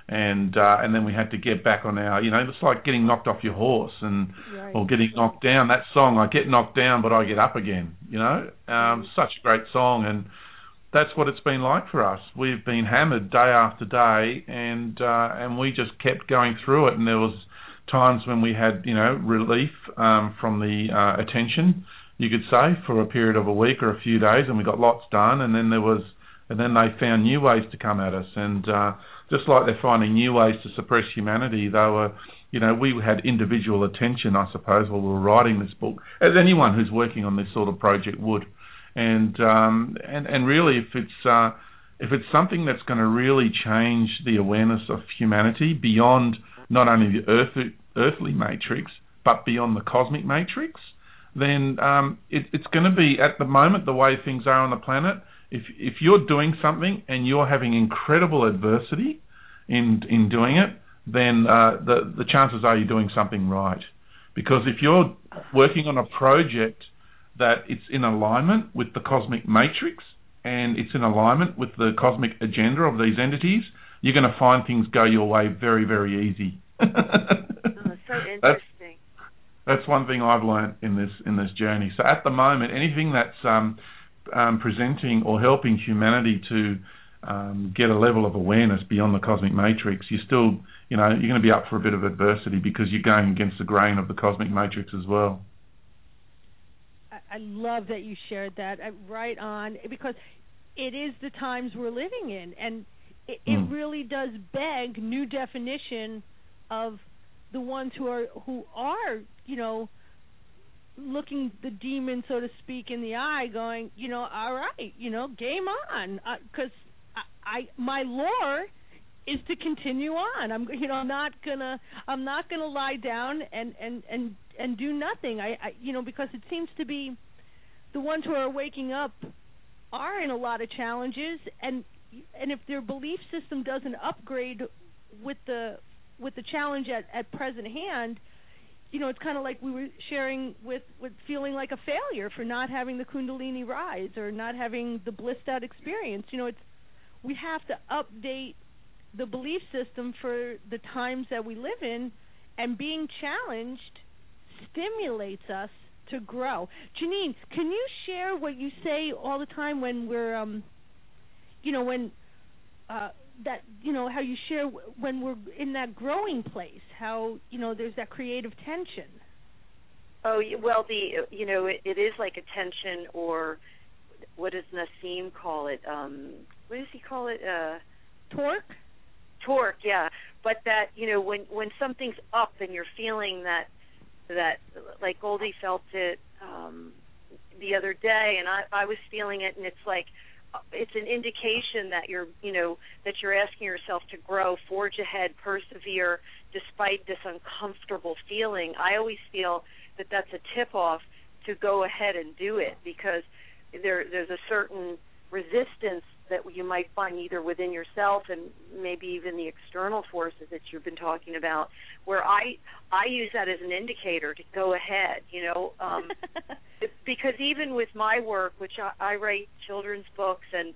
and then we had to get back on our, it's like getting knocked off your horse or getting knocked down. That song, I get knocked down, but I get up again. Such a great song, and that's what it's been like for us. We've been hammered day after day, and we just kept going through it. And there was times when we had, relief from the attention, you could say, for a period of a week or a few days, and we got lots done. And then they found new ways to come at us, and just like they're finding new ways to suppress humanity, they were, we had individual attention, I suppose, while we were writing this book, as anyone who's working on this sort of project would. And really, if it's something that's going to really change the awareness of humanity beyond not only the earthly matrix, but beyond the cosmic matrix, then it's going to be, at the moment, the way things are on the planet. If you're doing something and you're having incredible adversity in doing it, then the chances are you're doing something right. Because if you're working on a project that it's in alignment with the cosmic matrix and it's in alignment with the cosmic agenda of these entities, you're going to find things go your way very, very easy. So interesting. That's one thing I've learned in this journey. So at the moment, anything that's presenting or helping humanity to get a level of awareness beyond the cosmic matrix, you're still, you're going to be up for a bit of adversity because you're going against the grain of the cosmic matrix as well. I love that you shared that. Right on, because it is the times we're living in, and it really does beg new definition of the ones who are looking the demon, so to speak, in the eye, going, all right, game on, because my lore is to continue on. I'm not gonna lie down and do nothing. Because it seems to be the ones who are waking up are in a lot of challenges, and if their belief system doesn't upgrade with the challenge at present hand, it's kind of like we were sharing with feeling like a failure for not having the Kundalini rise or not having the blissed out experience. We have to update the belief system for the times that we live in, and being challenged stimulates us to grow. Janine, can you share what you say all the time when we're, how you share when we're in that growing place, how, there's that creative tension? Oh, well, it is like a tension, or what does Nassim call it? What does he call it? Torque? Torque, yeah. But that, when something's up and you're feeling that like Goldie felt it the other day, and I was feeling it, and it's like, it's an indication that you're asking yourself to grow, forge ahead, persevere despite this uncomfortable feeling. I always feel that that's a tip-off to go ahead and do it, because there's a certain resistance that you might find either within yourself and maybe even the external forces that you've been talking about, where I use that as an indicator to go ahead, because even with my work, which I write children's books, and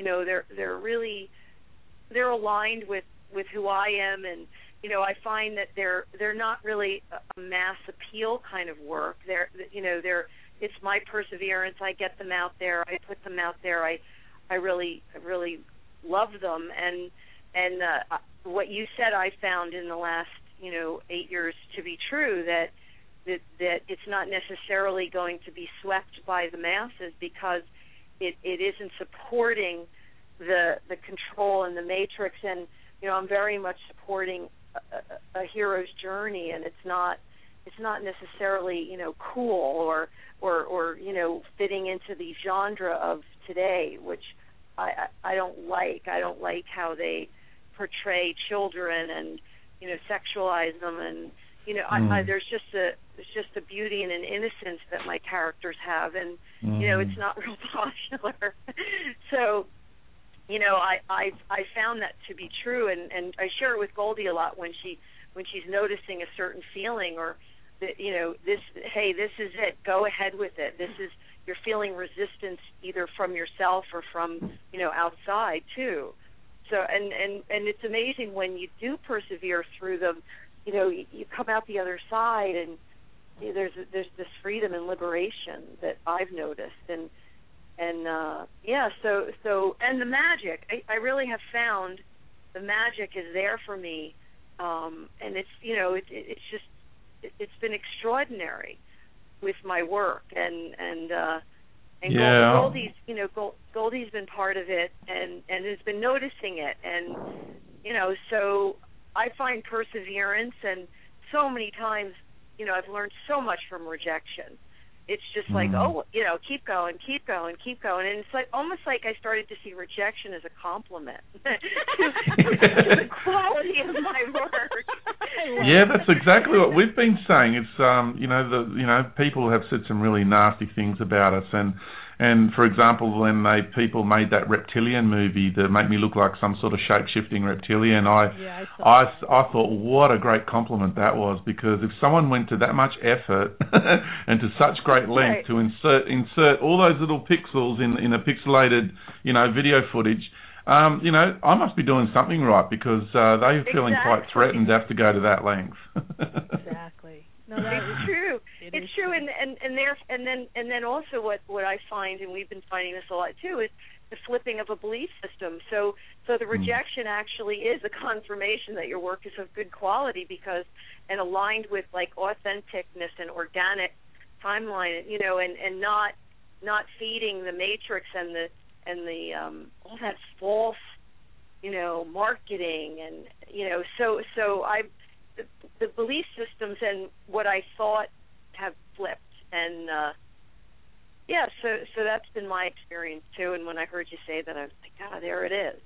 they're aligned with who I am, and I find that they're not really a mass appeal kind of work. It's my perseverance. I get them out there. I put them out there. I really love them, and what you said, I found in the last 8 years to be true, that it's not necessarily going to be swept by the masses, because it isn't supporting the control and the matrix, and I'm very much supporting a hero's journey, and it's not necessarily cool or fitting into the genre of today, which I don't like. I don't like how they portray children and sexualize them, and there's just a beauty and an innocence that my characters have, and it's not real popular. So I found that to be true, and I share it with Goldie a lot when she's noticing a certain feeling, or that this is it, go ahead with it. You're feeling resistance either from yourself or from outside too. and it's amazing when you do persevere through them. You know, you come out the other side, and there's this freedom and liberation that I've noticed, and so and the magic. I really have found the magic is there for me, and it's it's been extraordinary with my work, and Goldie's Goldie's been part of it and has been noticing it, and so I find perseverance, and so many times I've learned so much from rejection. It's just like, keep going, and it's like almost like I started to see rejection as a compliment to the quality of my work. Yeah, that's exactly what we've been saying. It's people have said some really nasty things about us, and for example, when people made that reptilian movie to make me look like some sort of shape-shifting reptilian, I thought what a great compliment that was, because if someone went to that much effort and to such great length to insert all those little pixels in a pixelated video footage, I must be doing something right, because they're feeling quite threatened to have to go to that length. Exactly. No, it's true. It's true, and then also what I find, and we've been finding this a lot too, is the flipping of a belief system. So the rejection actually is a confirmation that your work is of good quality, because and aligned with like authenticness and organic timeline, and not feeding the matrix and the all that false, marketing, and so I. The belief systems and what I thought have flipped, and so that's been my experience too. And when I heard you say that, I was like, there it is,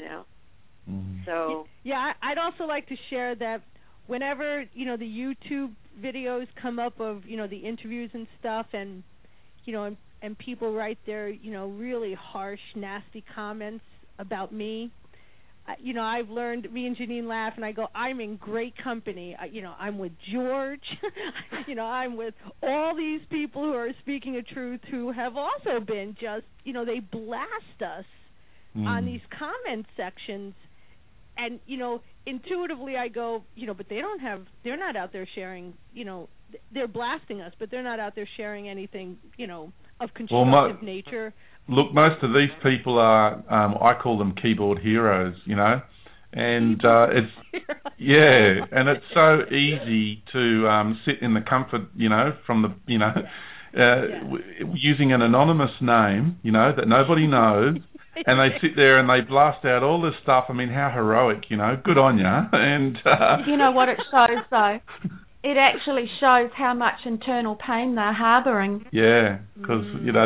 So I'd also like to share that whenever the YouTube videos come up of the interviews and stuff, and and people write their really harsh, nasty comments about me. I've learned, me and Janine laugh, and I go, I'm in great company. I'm with George. I'm with all these people who are speaking a truth, who have also been just, they blast us on these comment sections. And, intuitively I go, but they're not out there sharing, they're blasting us, but they're not out there sharing anything, of constructive nature. Look, most of these people are, I call them keyboard heroes, and and it's so easy to sit in the comfort, from the, using an anonymous name, that nobody knows, and they sit there and they blast out all this stuff. I mean, how heroic, good on you. And you know what it shows, though? It actually shows how much internal pain they're harbouring. Yeah, because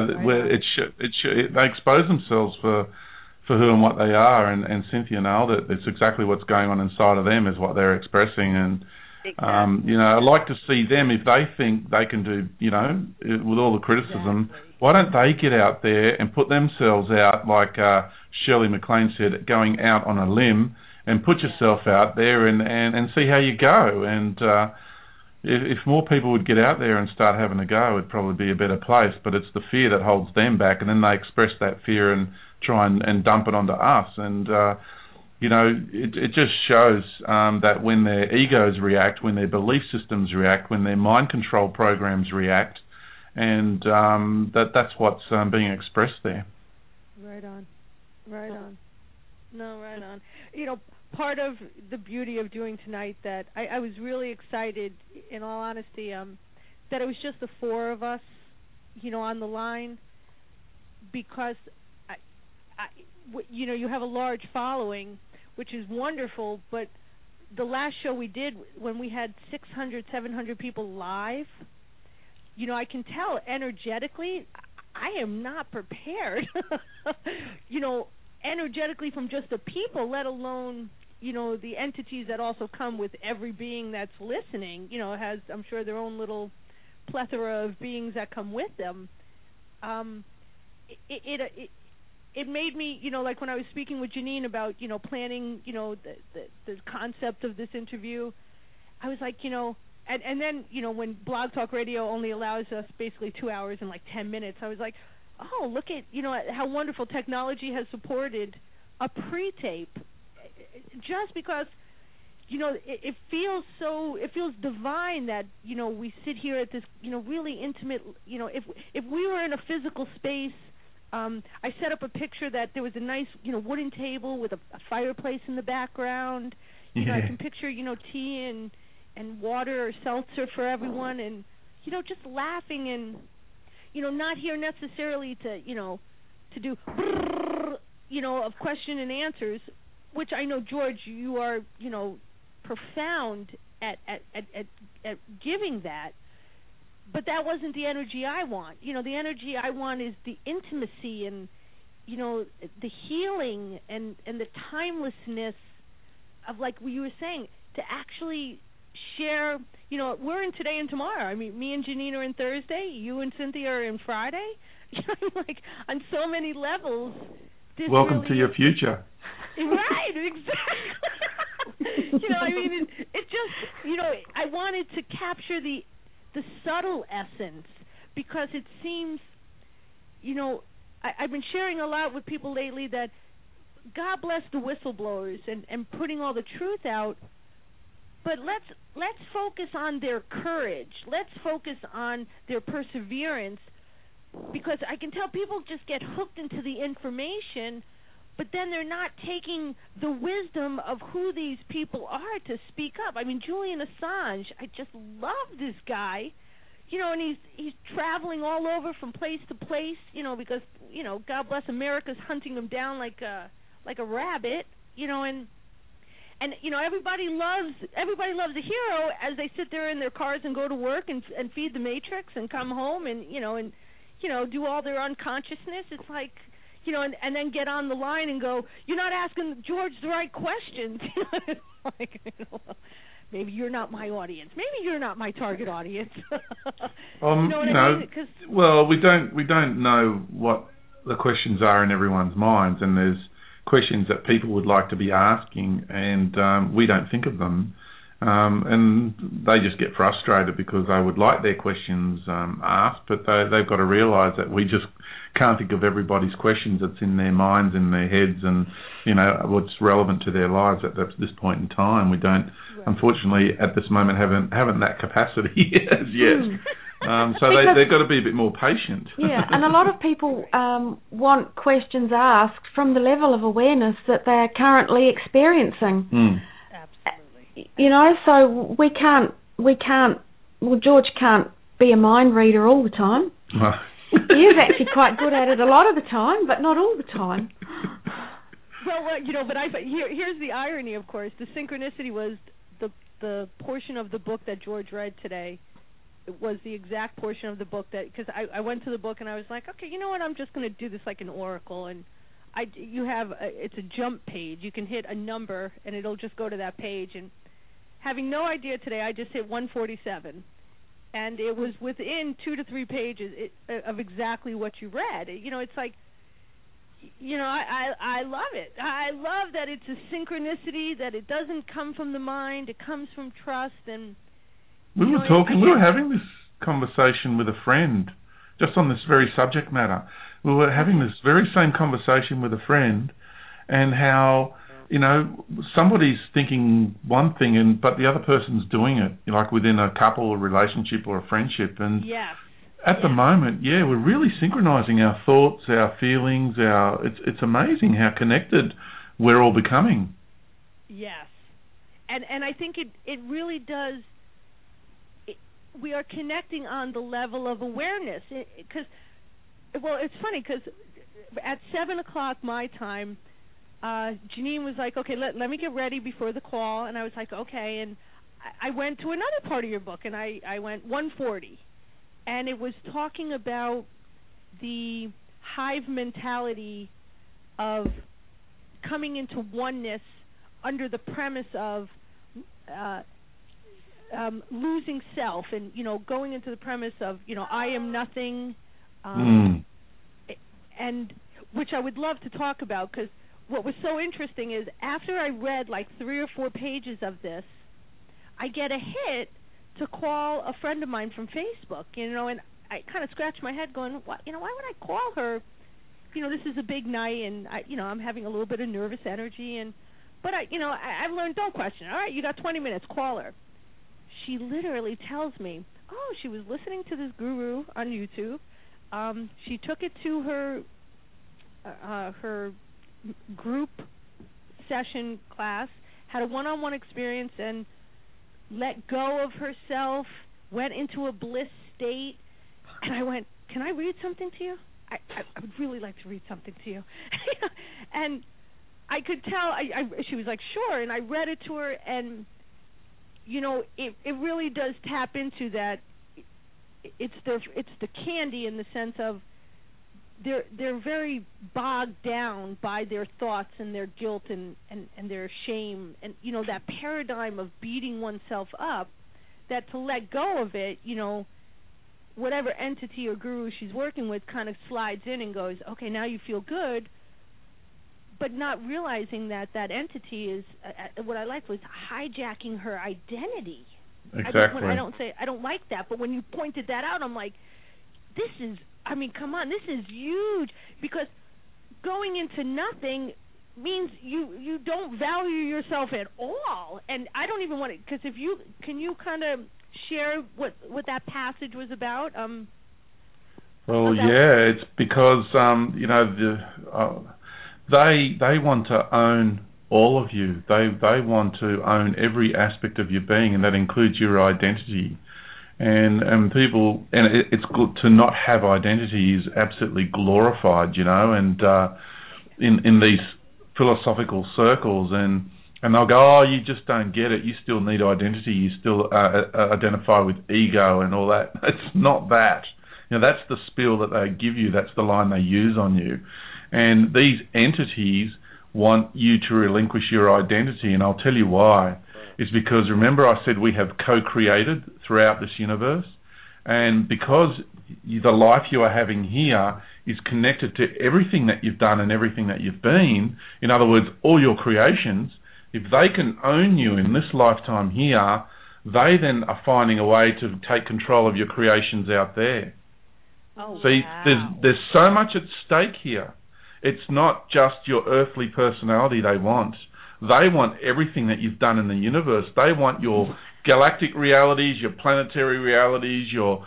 they expose themselves for who and what they are, and Cynthia nailed it. It's exactly what's going on inside of them is what they're expressing, and I'd like to see them, if they think they can do, with all the criticism, why don't they get out there and put themselves out, like Shirley MacLaine said, going out on a limb, and put yourself out there and see how you go. And if more people would get out there and start having a go, it'd probably be a better place. But it's the fear that holds them back, and then they express that fear and try and dump it onto us. And it just shows that when their egos react, when their belief systems react, when their mind control programs react, and that's what's being expressed there. Right on. No, right on. Part of the beauty of doing tonight that I was really excited, in all honesty, that it was just the four of us, on the line, because you have a large following, which is wonderful, but the last show we did, when we had 600, 700 people live, I can tell energetically I am not prepared, energetically from just the people, let alone, the entities that also come with every being that's listening, has, I'm sure, their own little plethora of beings that come with them. It made me, like when I was speaking with Janine about, planning, the concept of this interview, I was like, and then, when Blog Talk Radio only allows us basically 2 hours and like 10 minutes, I was like, oh, look at, how wonderful technology has supported a pre-tape just because, it feels divine that, we sit here at this, really intimate, if we were in a physical space, I set up a picture that there was a nice, wooden table with a fireplace in the background. I can picture, tea and water or seltzer for everyone, and, just laughing and, not here necessarily to, to do, of question and answers, which I know, George, you are, profound at giving that. But that wasn't the energy I want. The energy I want is the intimacy and, the healing and the timelessness of, like you were saying, to actually share. We're in today and tomorrow. I mean, me and Janine are in Thursday. You and Cynthia are in Friday. Like, on so many levels. Welcome to your future. Right, exactly. It just, I wanted to capture the subtle essence, because it seems, I've been sharing a lot with people lately that God bless the whistleblowers and putting all the truth out, but let's focus on their courage. Let's focus on their perseverance, because I can tell people just get hooked into the information, but then they're not taking the wisdom of who these people are to speak up. I mean, Julian Assange, I just love this guy, and he's traveling all over from place to place, because, God bless, America's hunting him down like a rabbit, and everybody loves a hero as they sit there in their cars and go to work and feed the Matrix and come home and do all their unconsciousness. It's like, and then get on the line and go, you're not asking George the right questions. Like, maybe you're not my audience. Maybe you're not my target audience. I mean? Well, we don't know what the questions are in everyone's minds, and there's questions that people would like to be asking, and we don't think of them. And they just get frustrated because they would like their questions asked, but they've got to realise that we just can't think of everybody's questions that's in their minds, in their heads, and what's relevant to their lives at this point in time. We don't, unfortunately, at this moment, haven't that capacity as yet. So they've got to be a bit more patient. Yeah, and a lot of people want questions asked from the level of awareness that they're currently experiencing. So we can't, George can't be a mind reader all the time. He is actually quite good at it a lot of the time, but not all the time. Well, but here's the irony, of course. The synchronicity was the portion of the book that George read today. It was the exact portion of the book because I went to the book and I was like, okay, you know what? I'm just going to do this like an oracle, and it's a jump page. You can hit a number and it'll just go to that page. And having no idea today, I just hit 147. And it was within 2 to 3 pages of exactly what you read. It's like, I love it. I love that it's a synchronicity, that it doesn't come from the mind, it comes from trust. And we were having this conversation with a friend just on this very subject matter. We were having this very same conversation with a friend, and how somebody's thinking one thing, but the other person's doing it, like within a couple, or relationship, or a friendship. And at the moment, we're really synchronizing our thoughts, our feelings, it's amazing how connected we're all becoming. Yes, and I think it really does. We are connecting on the level of awareness, because it's funny, because at 7:00 my time, Janine was like, okay, let me get ready before the call, and I was like, okay, and I went to another part of your book, and I went 140, and it was talking about the hive mentality of coming into oneness under the premise of losing self, and going into the premise of I am nothing, and which I would love to talk about, because what was so interesting is after I read like 3 or 4 pages of this, I get a hit to call a friend of mine from Facebook, and I kind of scratched my head going, why would I call her? This is a big night, and I'm having a little bit of nervous energy, But I've learned, don't question it. All right, you got 20 minutes, call her. She literally tells me, oh, she was listening to this guru on YouTube. She took it to her group session class, had a one-on-one experience, and let go of herself, went into a bliss state. And I went, can I read something to you? I would really like to read something to you. And I could tell, she was like, sure, and I read it to her, and, it really does tap into that. It's the candy in the sense of they're very bogged down by their thoughts and their guilt and their shame, and, that paradigm of beating oneself up, that to let go of it, whatever entity or guru she's working with kind of slides in and goes, okay, now you feel good, but not realizing that entity is, what I liked was hijacking her identity. Exactly. I don't like that, but when you pointed that out, I'm like, come on, this is huge, because going into nothing means you don't value yourself at all. And I don't even want to, because can you kind of share what that passage was about? Yeah, it's because they want to own all of you. They want to own every aspect of your being, and that includes your identity. And people, and it's good to not have identity is absolutely glorified, and in these philosophical circles, and they'll go, oh, you just don't get it. You still need identity. You still identify with ego and all that. It's not that. That's the spiel that they give you. That's the line they use on you. And these entities want you to relinquish your identity, and I'll tell you why. It's because, remember I said we have co-created throughout this universe, and because the life you are having here is connected to everything that you've done and everything that you've been, in other words, all your creations, if they can own you in this lifetime here, they then are finding a way to take control of your creations out there. Oh, See, wow. there's so much at stake here. It's not just your earthly personality they want. They want everything that you've done in the universe. They want your galactic realities, your planetary realities, your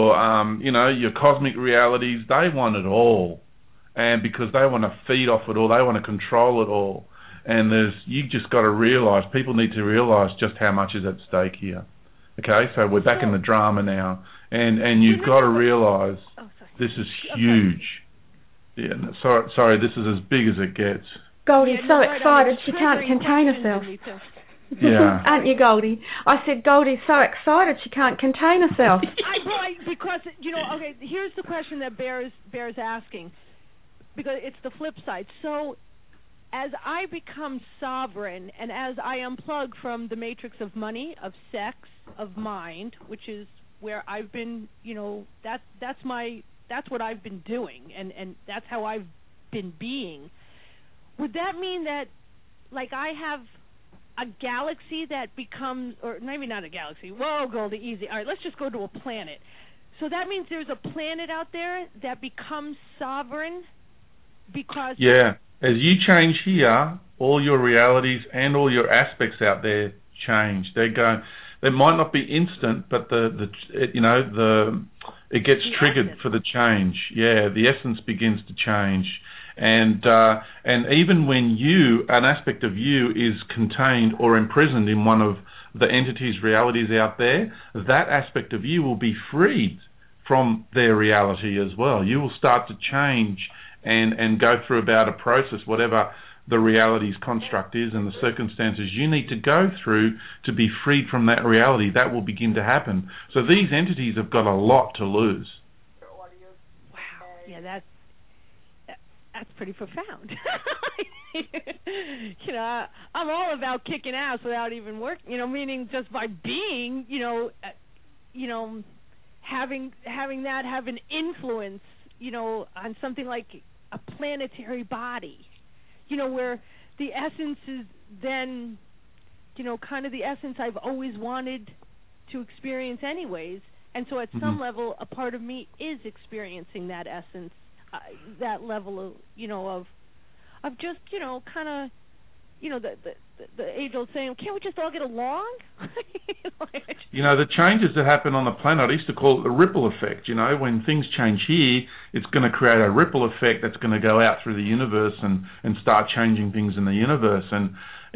cosmic realities. They want it all. And because they want to feed off it all, they want to control it all. And you just got to realise, people need to realise just how much is at stake here. Okay, so we're back in the drama now. And you've got to realise this is huge. Yeah, sorry, this is as big as it gets. Goldie's so excited she can't contain herself. Yeah. Aren't you, Goldie? I said Goldie's so excited she can't contain herself. Because, okay, here's the question that Bear's asking, because it's the flip side. So as I become sovereign and as I unplug from the matrix of money, of sex, of mind, which is where I've been, that's what I've been doing, and that's how I've been being. Would that mean that, like, I have a galaxy that becomes, or maybe not a galaxy, whoa, Goldie, easy. All right, let's just go to a planet. So that means there's a planet out there that becomes sovereign because... Yeah, as you change here, all your realities and all your aspects out there change. They might not be instant, but it gets triggered for the change. Yeah, the essence begins to change. And even when an aspect of you is contained or imprisoned in one of the entity's realities out there, that aspect of you will be freed from their reality as well. You will start to change and go through about a process, whatever the reality's construct is and the circumstances you need to go through to be freed from that reality. That will begin to happen. So these entities have got a lot to lose. Wow. Yeah, that's pretty profound. I'm all about kicking ass without even working, meaning just by being, having that have an influence, on something like a planetary body, where the essence is then, kind of the essence I've always wanted to experience anyways. And so at some level, a part of me is experiencing that essence, that level of, of just, kind of, the age-old saying, can't we just all get along? The changes that happen on the planet, I used to call it the ripple effect. When things change here, it's going to create a ripple effect that's going to go out through the universe and start changing things in the universe. And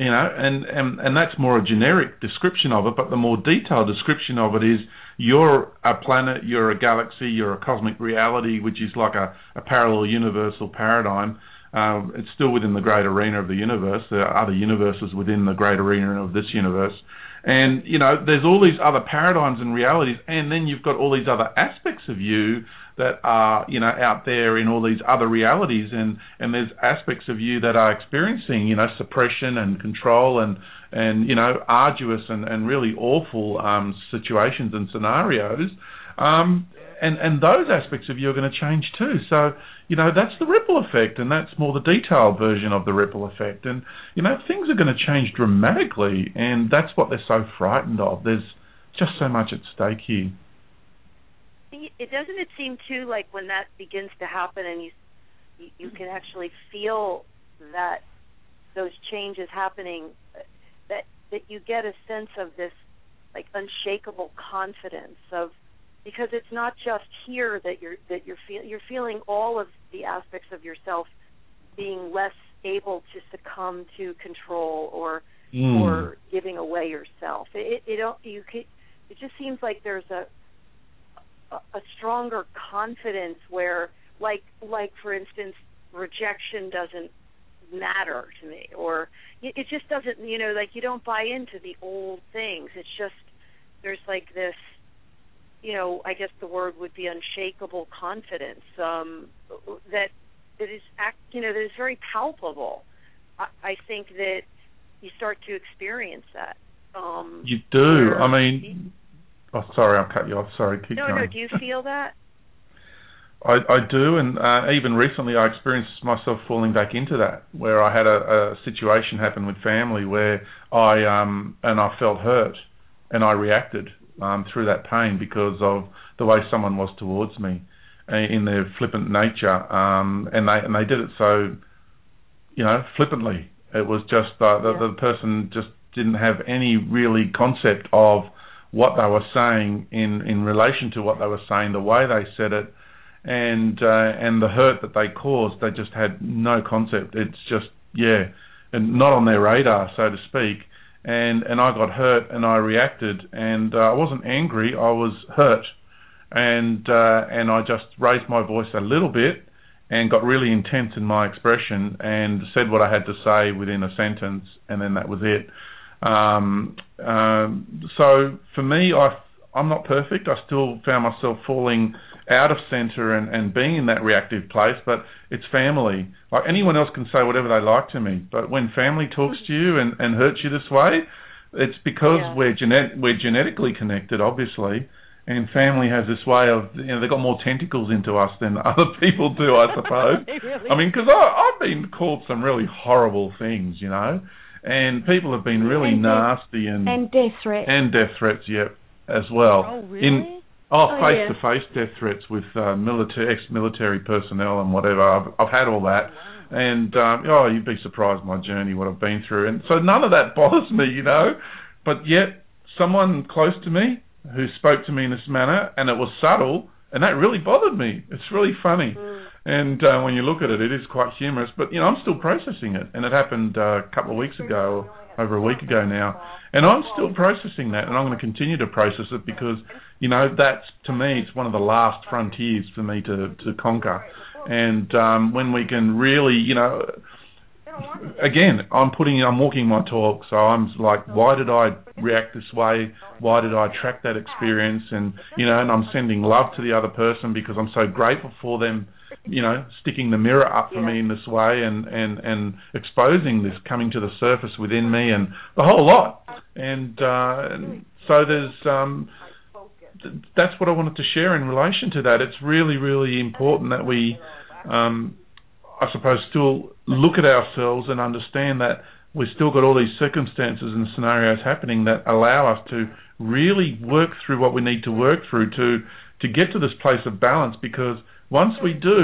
that's more a generic description of it, but the more detailed description of it is you're a planet, you're a galaxy, you're a cosmic reality, which is like a parallel universal paradigm. It's still within the great arena of the universe. There are other universes within the great arena of this universe. And, there's all these other paradigms and realities, and then you've got all these other aspects of you that are, out there in all these other realities, and there's aspects of you that are experiencing, suppression and control and arduous and really awful situations and scenarios. And those aspects of you are going to change too. So, that's the ripple effect, and that's more the detailed version of the ripple effect. And, things are going to change dramatically, and that's what they're so frightened of. There's just so much at stake here. Doesn't it seem too like when that begins to happen and you can actually feel that those changes happening, that you get a sense of this like unshakable confidence of, because it's not just here that you're feeling all of the aspects of yourself being less able to succumb to control or giving away yourself. It just seems like there's a stronger confidence where, like for instance, rejection doesn't matter to me, or it just doesn't, like you don't buy into the old things. It's just there's like this, I guess the word would be unshakable confidence that is that is very palpable. I think that you start to experience that. You do. Sorry, I'll cut you off. Sorry, keep going. No, do you feel that? I do, and even recently I experienced myself falling back into that, where I had a situation happen with family where I felt hurt, and I reacted through that pain because of the way someone was towards me in their flippant nature, and they did it so, flippantly. It was just the person just didn't have any really concept of what they were saying in relation to what they were saying, the way they said it, and the hurt that they caused. They just had no concept. It's just, and not on their radar, so to speak. And I got hurt, and I reacted, and I wasn't angry, I was hurt. And I just raised my voice a little bit and got really intense in my expression and said what I had to say within a sentence, and then that was it. So for me, I'm not perfect. I still found myself falling out of center and being in that reactive place, but it's family. Like anyone else can say whatever they like to me, but when family talks to you and hurts you this way, it's because we're genetically connected, obviously, and family has this way of, they've got more tentacles into us than other people do, I suppose. Really? Because I've been called some really horrible things, and people have been really nasty and death threats. And death threats, as well. Oh, really? Face-to-face death threats with ex-military personnel and whatever. I've had all that. And, you'd be surprised my journey, what I've been through. And so none of that bothers me, But yet, someone close to me who spoke to me in this manner, and it was subtle, and that really bothered me. It's really funny. And when you look at it, it is quite humorous. But, I'm still processing it. And it happened a couple of weeks ago, over a week ago now. And I'm still processing that, and I'm going to continue to process it because, that's, to me, it's one of the last frontiers for me to conquer. And when we can really, again, I'm walking my talk, so I'm like, why did I react this way? Why did I attract that experience? And, and I'm sending love to the other person because I'm so grateful for them, sticking the mirror up for me in this way and exposing this coming to the surface within me and the whole lot. And so there's, that's what I wanted to share in relation to that. It's really, really important that we, I suppose, still look at ourselves and understand that we've still got all these circumstances and scenarios happening that allow us to really work through what we need to work through to get to this place of balance, because once we do,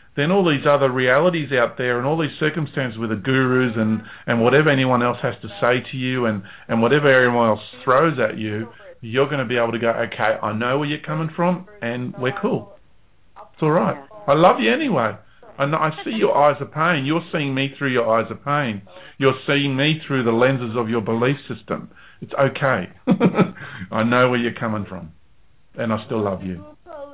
then all these other realities out there and all these circumstances with the gurus and whatever anyone else has to say to you and whatever everyone else throws at you, you're going to be able to go, okay, I know where you're coming from and we're cool. It's all right. I love you anyway. I see your eyes of pain. You're seeing me through your eyes of pain. You're seeing me through the lenses of your belief system. It's okay. I know where you're coming from, and I still love you.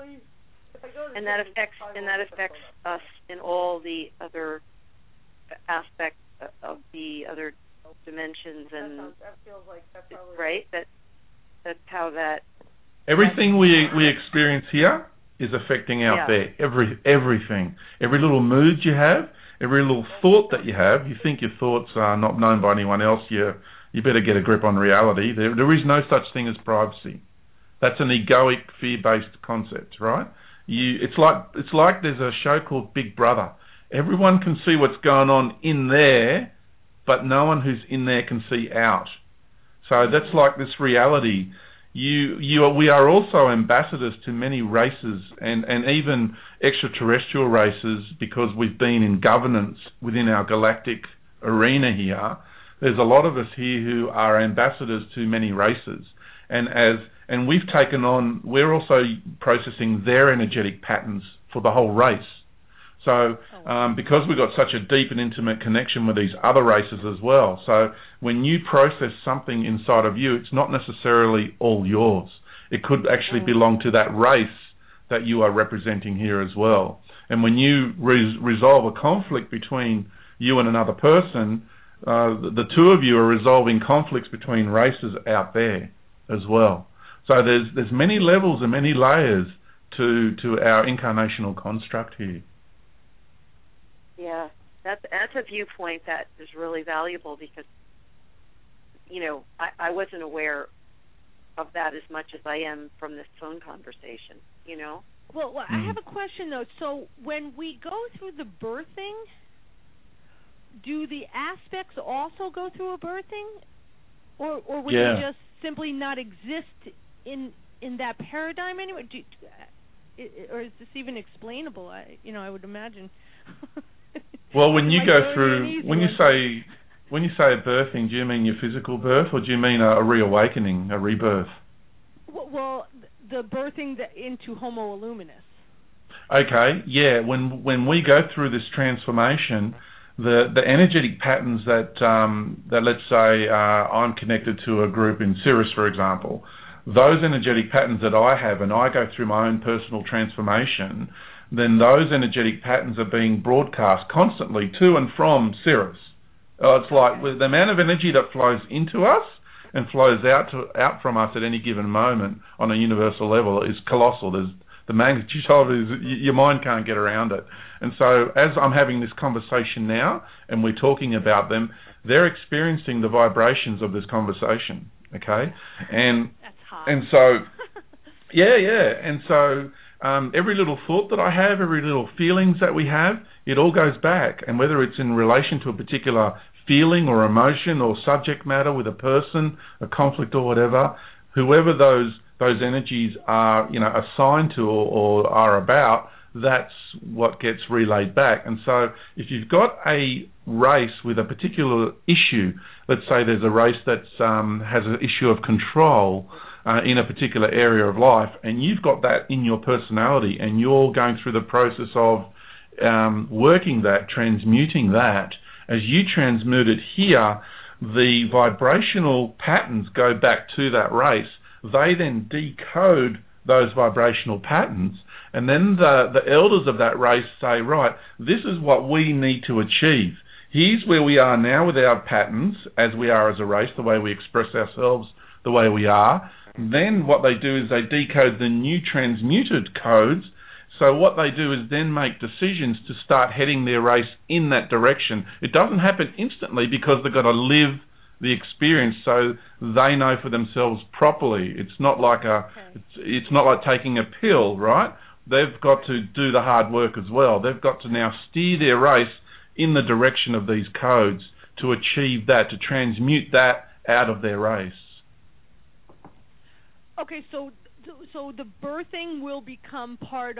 And that affects us in all the other aspects of the other dimensions, and right. That's how that. Everything we experience here is affecting out there. Everything. Every little mood you have, every little thought that you have. You think your thoughts are not known by anyone else. You better get a grip on reality. There is no such thing as privacy. That's an egoic, fear-based concept, right? It's like there's a show called Big Brother. Everyone can see what's going on in there, but no one who's in there can see out. So that's like this reality. We are also ambassadors to many races and even extraterrestrial races because we've been in governance within our galactic arena here. There's a lot of us here who are ambassadors to many races, and we've taken on. We're also processing their energetic patterns for the whole race. So because we've got such a deep and intimate connection with these other races as well. So when you process something inside of you, it's not necessarily all yours. It could actually belong to that race that you are representing here as well. And when you resolve a conflict between you and another person, the two of you are resolving conflicts between races out there as well. So there's many levels and many layers to our incarnational construct here. Yeah, that's a viewpoint that is really valuable because, I wasn't aware of that as much as I am from this phone conversation, Well, I have a question, though. So when we go through the birthing, do the aspects also go through a birthing? Or would they just simply not exist in that paradigm anyway? Or is this even explainable? I would imagine. Well, when you go through, when you say a birthing, do you mean your physical birth, or do you mean a reawakening, a rebirth? Well, the birthing into Homo Illuminus. Okay, yeah. When we go through this transformation, the energetic patterns that let's say I'm connected to a group in Sirius, for example, those energetic patterns that I have, and I go through my own personal transformation, then those energetic patterns are being broadcast constantly to and from Sirius. It's like the amount of energy that flows into us and flows out from us at any given moment on a universal level is colossal. There's the magnitude of it is your mind can't get around it. And so as I'm having this conversation now and we're talking about them, they're experiencing the vibrations of this conversation. Okay, and that's hot. And so and so every little thought that I have, every little feelings that we have, it all goes back. And whether it's in relation to a particular feeling or emotion or subject matter with a person, a conflict or whatever, whoever those energies are, assigned to or are about, that's what gets relayed back. And so if you've got a race with a particular issue, let's say there's a race that has an issue of control in a particular area of life, and you've got that in your personality, and you're going through the process of working that, transmuting that. As you transmute it here, the vibrational patterns go back to that race. They then decode those vibrational patterns, and then the elders of that race say, right, this is what we need to achieve. Here's where we are now with our patterns, as we are as a race, the way we express ourselves, the way we are. Then what they do is they decode the new transmuted codes. So what they do is then make decisions to start heading their race in that direction. It doesn't happen instantly because they've got to live the experience so they know for themselves properly. It's not like it's not like taking a pill, right? They've got to do the hard work as well. They've got to now steer their race in the direction of these codes to achieve that, to transmute that out of their race. Okay, so the birthing will become part of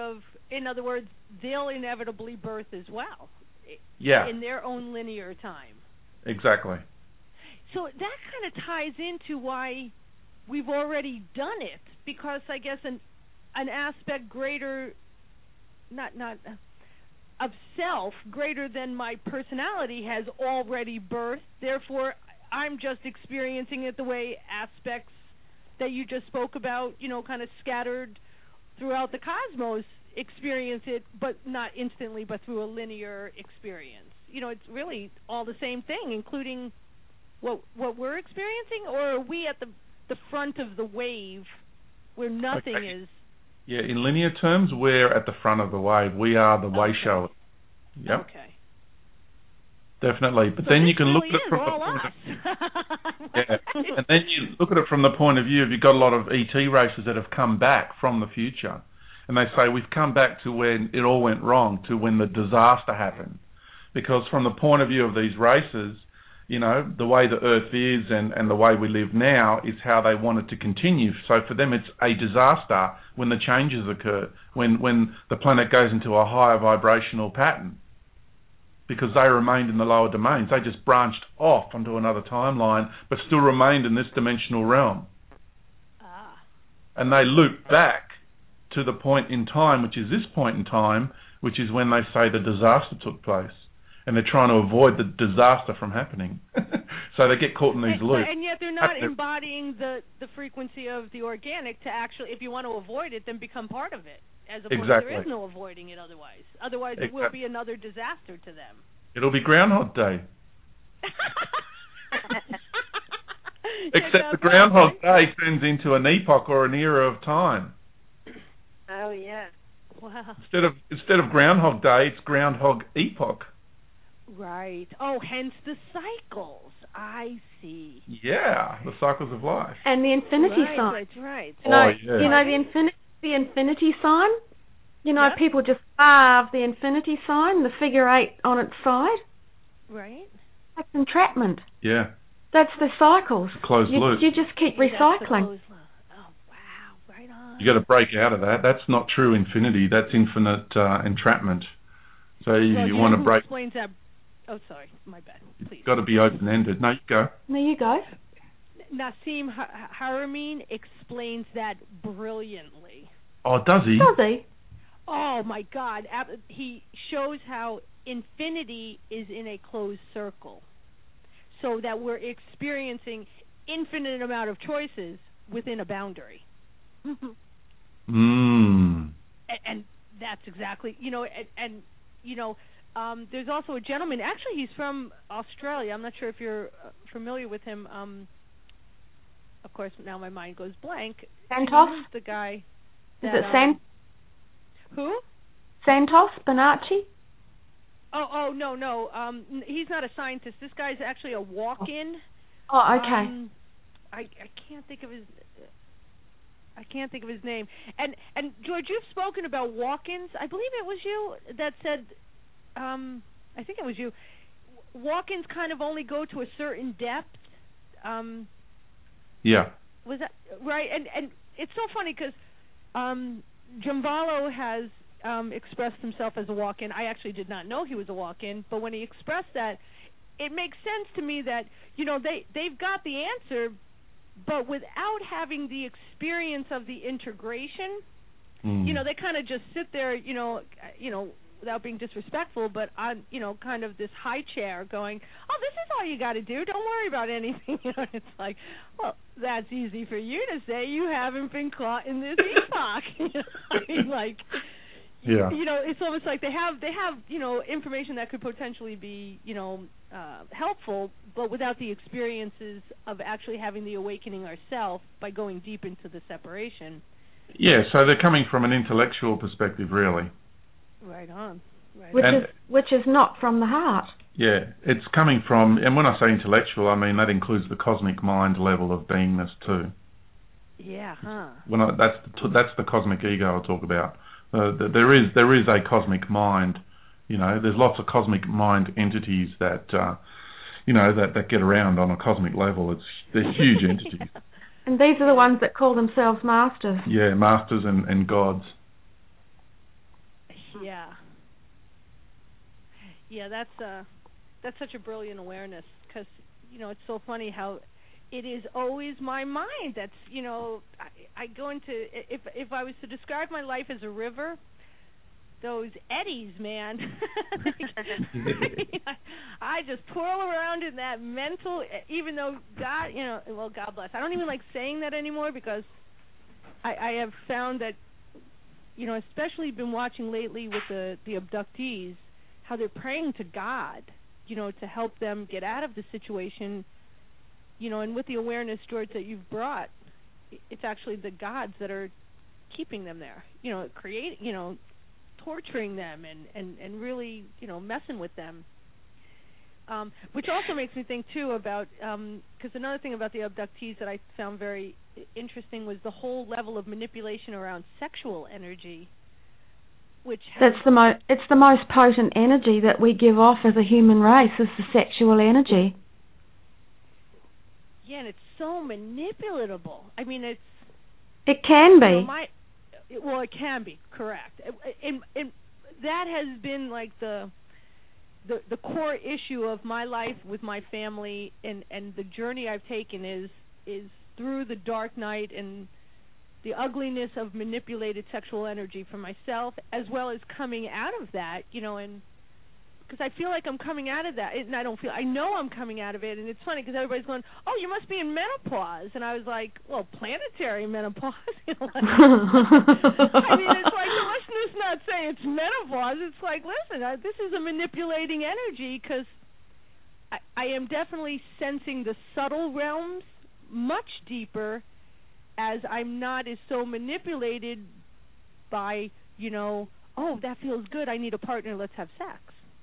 in other words, they'll inevitably birth as well. Yeah. In their own linear time. Exactly. So that kind of ties into why we've already done it, because I guess an aspect greater, not of self, greater than my personality has already birthed. Therefore, I'm just experiencing it the way aspects that you just spoke about, kind of scattered throughout the cosmos experience it, but not instantly, but through a linear experience. It's really all the same thing, including what we're experiencing, or are we at the front of the wave where nothing is? Yeah, in linear terms, we're at the front of the wave. We are the way shower. Yep. Okay. Definitely. But so then you can look really at it from all the point us. yeah. And then you look at it from the point of view of you've got a lot of ET races that have come back from the future. And they say we've come back to when it all went wrong, to when the disaster happened. Because from the point of view of these races, the way the Earth is and the way we live now is how they want it to continue. So for them, it's a disaster when the changes occur, when the planet goes into a higher vibrational pattern. Because they remained in the lower domains. They just branched off onto another timeline, but still remained in this dimensional realm. And they loop back to the point in time, which is this point in time, which is when they say the disaster took place. And they're trying to avoid the disaster from happening. So they get caught in these loops. And yet they're not embodying the frequency of the organic to actually, if you want to avoid it, then become part of it. As opposed to there is no avoiding it otherwise. Otherwise it will be another disaster to them. It'll be Groundhog Day. Except the Groundhog Day turns into an epoch or an era of time. Oh, yeah. Wow. Instead of Groundhog Day, it's Groundhog Epoch. Right. Oh, hence the cycles. I see. Yeah, the cycles of life. And the infinity sign. Right. The infinity sign. People just carve the infinity sign, the figure 8 on its side. Right. That's entrapment. Yeah. That's the cycles. Closed loop. You just keep recycling. Right on. You got to break out of that. That's not true infinity. That's infinite entrapment. So you want to break. Explains that. Oh, sorry, my bad. Please. It's got to be open-ended. No, you go. There you go. Nassim Haramein explains that brilliantly. Oh, does he? Does he? Oh my God! He shows how infinity is in a closed circle, so that we're experiencing infinite amount of choices within a boundary. And that's exactly, there's also a gentleman, actually he's from Australia, I'm not sure if you're familiar with him, of course now my mind goes blank. Santos? Who's the guy? Is it Who? Santos Bonacci? Oh, no, he's not a scientist. This guy's actually a walk-in. Oh, okay. I can't think of his name. And George, you've spoken about walk-ins. I believe it was you that said, I think it was you, walk-ins kind of only go to a certain depth. Yeah. Was that right? And it's so funny because Gianvallo has expressed himself as a walk-in. I actually did not know he was a walk-in, but when he expressed that, it makes sense to me that, they've got the answer, but without having the experience of the integration, they kind of just sit there, without being disrespectful, but on, kind of this high chair going, oh, this is all you got to do. Don't worry about anything. It's like, well, that's easy for you to say. You haven't been caught in this epoch. Yeah. It's almost like they have, information that could potentially be, helpful, but without the experiences of actually having the awakening ourselves by going deep into the separation. Yeah, so they're coming from an intellectual perspective, really. Right on. Which is not from the heart. Yeah, it's coming from, and when I say intellectual, I mean that includes the cosmic mind level of beingness too. Yeah, huh. That's the cosmic ego I'll talk about. There is a cosmic mind. There's lots of cosmic mind entities that that get around on a cosmic level. They're huge entities. And these are the ones that call themselves masters. Yeah, masters and gods. Yeah. Yeah, that's such a brilliant awareness, because it's so funny how it is always my mind that's I go into, if I was to describe my life as a river, those eddies, man. I just twirl around in that mental, even though God, well, God bless. I don't even like saying that anymore, because I have found that, especially been watching lately with the abductees, how they're praying to God, to help them get out of the situation, and with the awareness, George, that you've brought, it's actually the gods that are keeping them there, torturing them and really, messing with them. Which also makes me think, too, about, because another thing about the abductees that I found very interesting was the whole level of manipulation around sexual energy, which it's the most potent energy that we give off as a human race, is the sexual energy. Yeah, and it's so manipulatable. I mean, it can be. It can be, correct. And that has been like the core issue of my life with my family, and the journey I've taken is through the dark night and the ugliness of manipulated sexual energy for myself, as well as coming out of that, and because I feel like I'm coming out of that, and I know I'm coming out of it, and it's funny because everybody's going, oh, you must be in menopause, and I was like, well, planetary menopause, I mean, it's like, let's not say it's menopause, it's like, listen, this is a manipulating energy, because I am definitely sensing the subtle realms much deeper, as I'm not as so manipulated by, oh, that feels good, I need a partner, let's have sex.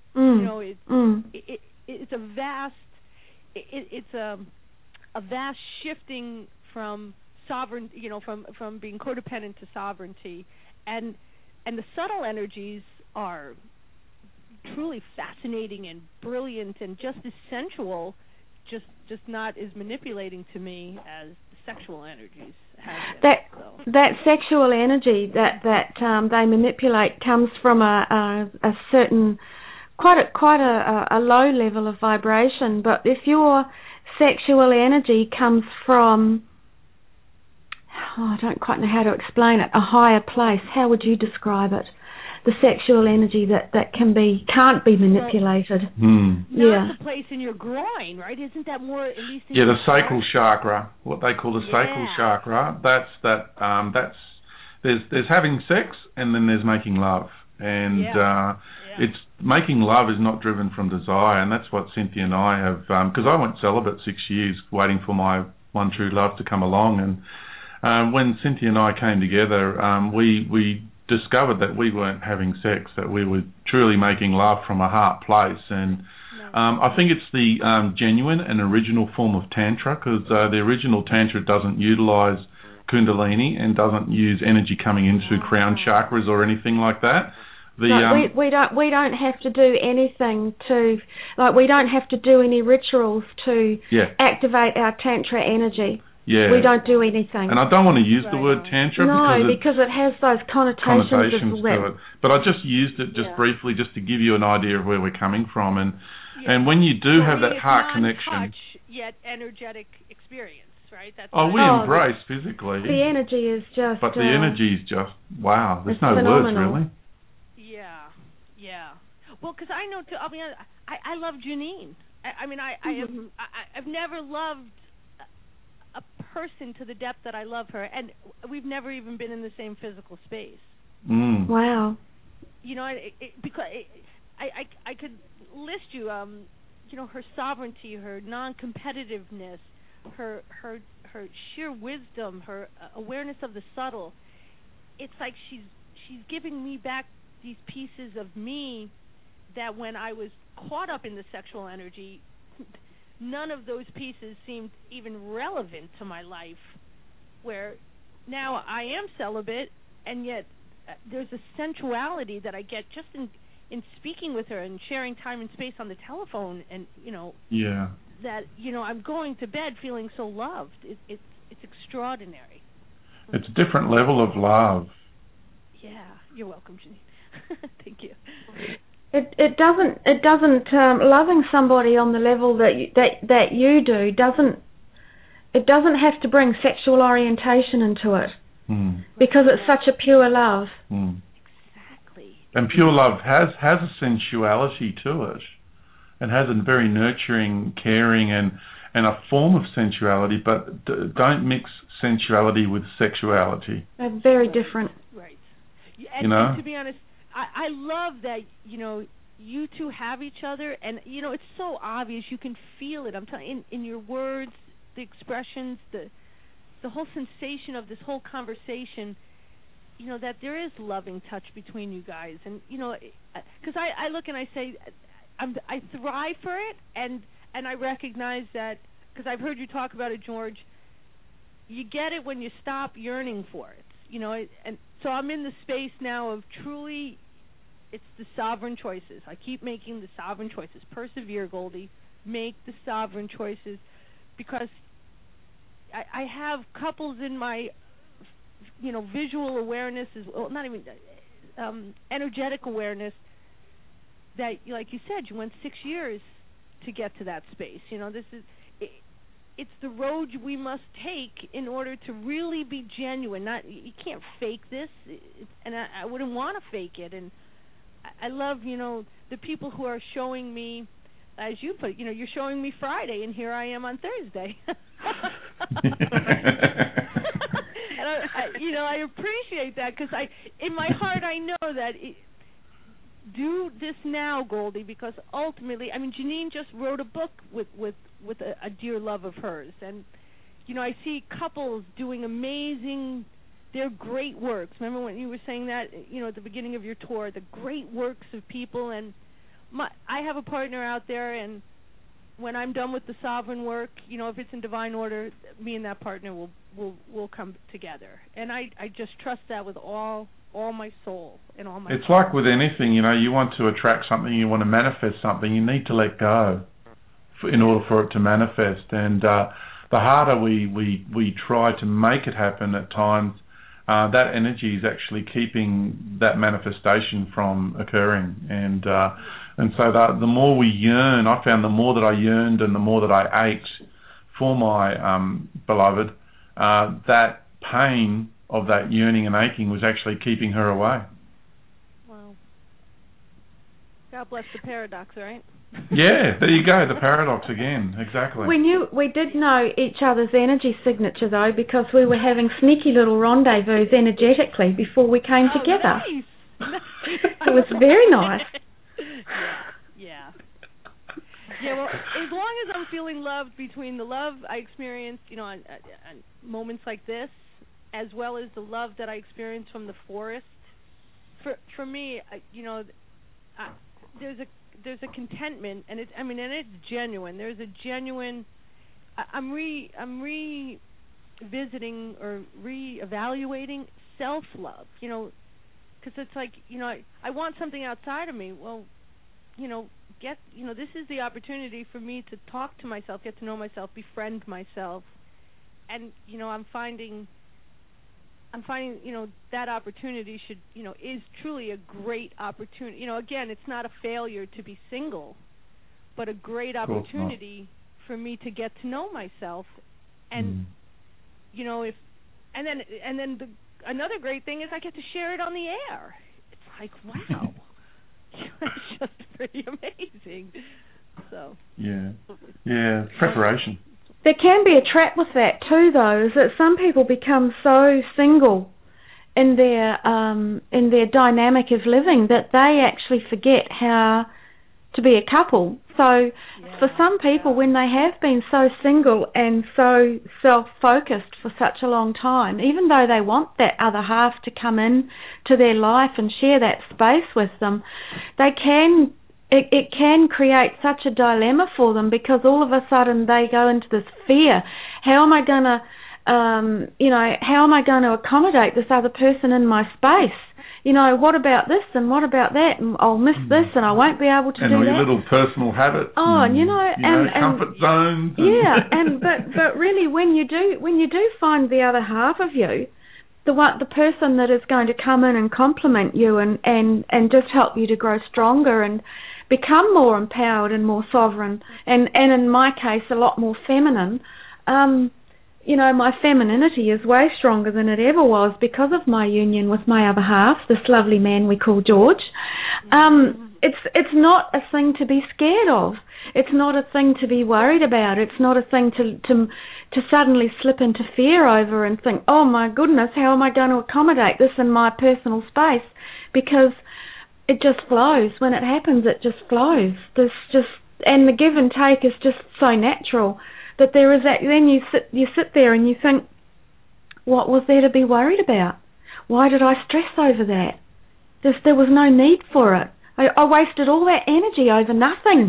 It's a vast, it's a vast shifting from sovereign, from being codependent to sovereignty, and the subtle energies are truly fascinating and brilliant and just as sensual, just not as manipulating to me as the sexual energies have been. That sexual energy that they manipulate comes from a certain quite a low level of vibration, but if your sexual energy comes from, I don't quite know how to explain it, a higher place, how would you describe it? The sexual energy that can't be manipulated. Not the place in your groin, right? Isn't that more, at least in the sacral chakra, what they call the sacral chakra, that's there's having sex, and then there's making love. And it's making love is not driven from desire, and that's what Cynthia and I have, because I went celibate 6 years waiting for my one true love to come along, and when Cynthia and I came together, we discovered that we weren't having sex, that we were truly making love from a heart place, and I think it's the genuine and original form of Tantra, because the original Tantra doesn't utilize Kundalini and doesn't use energy coming into crown chakras or anything like that. We don't have to do anything to, like, we don't have to do any rituals to activate our Tantra energy. Yeah. We don't do anything. And I don't want to use the word Tantra because it has those connotations to it. But I just used it briefly just to give you an idea of where we're coming from. And when you do have that heart connection, yet energetic experience, right? We embrace physically. The energy is just... But the energy is just, wow, there's no phenomenal. words, really. Yeah. Well, because I know, I'll be honest, I love Janine. I've never loved a person to the depth that I love her, and we've never even been in the same physical space. Wow. Because I could list you, her sovereignty, her non-competitiveness, her sheer wisdom, her awareness of the subtle. It's like she's giving me back these pieces of me that when I was caught up in the sexual energy, none of those pieces seemed even relevant to my life, where now I am celibate, and yet there's a sensuality that I get just in speaking with her and sharing time and space on the telephone, and that I'm going to bed feeling so loved. It's extraordinary. It's a different level of love. Yeah, you're welcome, Janine. Thank you. It doesn't loving somebody on the level that you do doesn't have to bring sexual orientation into it, because it's such a pure love. Exactly. And pure love has a sensuality to it, and has a very nurturing, caring, and a form of sensuality. But don't mix sensuality with sexuality. They're very different. Right. And to be honest, I love that, you two have each other, and, it's so obvious. You can feel it. I'm telling in your words, the expressions, the whole sensation of this whole conversation, that there is loving touch between you guys. And, because I look and I say, I thrive for it, and I recognize that, because I've heard you talk about it, George, you get it when you stop yearning for it, and so I'm in the space now of truly, it's the sovereign choices. I keep making the sovereign choices. Persevere, Goldie. Make the sovereign choices, because I have couples in my, visual awareness, not even energetic awareness, that, like you said, you went 6 years to get to that space. This is... It's the road we must take in order to really be genuine. You can't fake this, and I wouldn't want to fake it. And I love, the people who are showing me, as you put it, you're showing me Friday, and here I am on Thursday. And I appreciate that, because in my heart, I know that. Do this now, Goldie, because ultimately, Janine just wrote a book with a dear love of hers, and I see couples doing amazing, they're great works. Remember when you were saying that, at the beginning of your tour, the great works of people, and I have a partner out there, and when I'm done with the sovereign work, if it's in divine order, me and that partner will come together, and I just trust that with all my soul and all my... It's like with anything, you want to attract something, you want to manifest something, you need to let go in order for it to manifest. And the harder we try to make it happen at times, that energy is actually keeping that manifestation from occurring. And so the more we yearn, I found the more that I yearned and the more that I ached for my beloved, that pain of that yearning and aching was actually keeping her away. Wow. God bless the paradox, right? Yeah, there you go, the paradox again, exactly. We did know each other's energy signature, though, because we were having sneaky little rendezvous energetically before we came together. Nice. It was very nice. Yeah, well, as long as I'm feeling loved between the love I experienced, on moments like this, as well as the love that I experienced from the forest, for me, there's a contentment, and it's genuine. There's a genuine. I'm revisiting or reevaluating self-love. Because it's like I want something outside of me. Well, this is the opportunity for me to talk to myself, get to know myself, befriend myself, and I'm finding that opportunity is truly a great opportunity. Again, it's not a failure to be single, but a great opportunity for me to get to know myself, and another great thing is I get to share it on the air. It's like, wow. It's just pretty amazing. So yeah, preparation. There can be a trap with that too, though, is that some people become so single in their dynamic of living that they actually forget how to be a couple. So for some people, when they have been so single and so self-focused for such a long time, even though they want that other half to come in to their life and share that space with them, it can create such a dilemma for them, because all of a sudden they go into this fear. How am I going to accommodate this other person in my space? What about this and what about that? And I'll miss this and I won't be able to do that. And all your little personal habits. Oh, and comfort zones. But really, when you do find the other half of you, the person that is going to come in and compliment you and just help you to grow stronger and become more empowered and more sovereign, and in my case a lot more feminine. My femininity is way stronger than it ever was because of my union with my other half, this lovely man we call George. It's not a thing to be scared of. It's not a thing to be worried about. It's not a thing to suddenly slip into fear over and think, oh my goodness, how am I going to accommodate this in my personal space? Because it just flows. When it happens, it just flows. And the give and take is just so natural that there is that. Then you sit there and you think, what was there to be worried about? Why did I stress over that? There was no need for it. I wasted all that energy over nothing.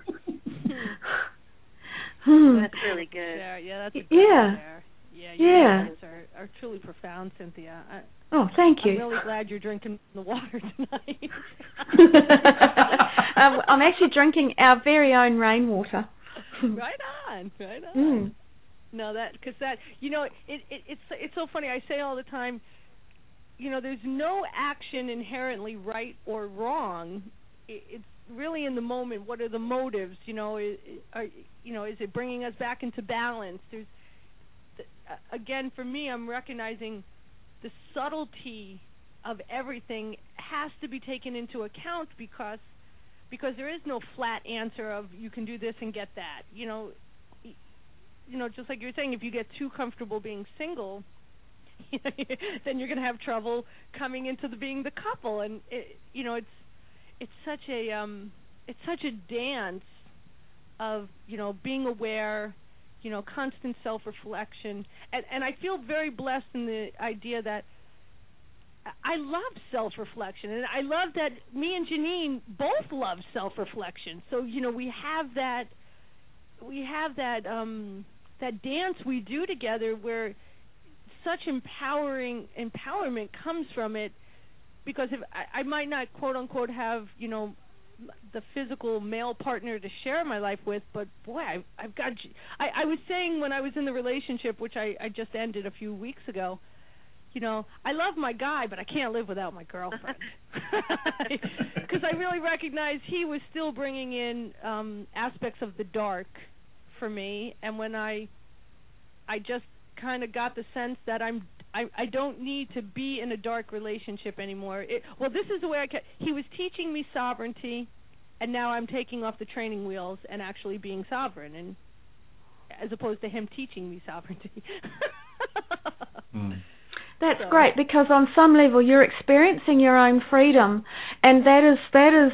That's really good. Yeah, that's a good yeah. There. Yeah, your words are truly profound, Cynthia. Thank you. I'm really glad you're drinking the water tonight. I'm actually drinking our very own rainwater. Right on. No, because it's so funny. I say all the time, there's no action inherently right or wrong. It's really in the moment. What are the motives? Is it bringing us back into balance? Again, for me, I'm recognizing the subtlety of everything has to be taken into account because there is no flat answer of you can do this and get that. Just like you were saying, if you get too comfortable being single, then you're going to have trouble coming into being the couple, and it's such a dance of being aware, constant self-reflection, and I feel very blessed in the idea that I love self-reflection, and I love that me and Janine both love self-reflection. So we have that dance we do together where such empowerment comes from it, because if I might not quote unquote have the physical male partner to share my life with, but boy, I've got. I was saying when I was in the relationship, which I just ended a few weeks ago, I love my guy, but I can't live without my girlfriend, because I really recognize he was still bringing in aspects of the dark for me, and when I just kind of got the sense that I don't need to be in a dark relationship anymore. This is the way he was teaching me sovereignty, and now I'm taking off the training wheels and actually being sovereign, and as opposed to him teaching me sovereignty. That's great, because on some level you're experiencing your own freedom, and that is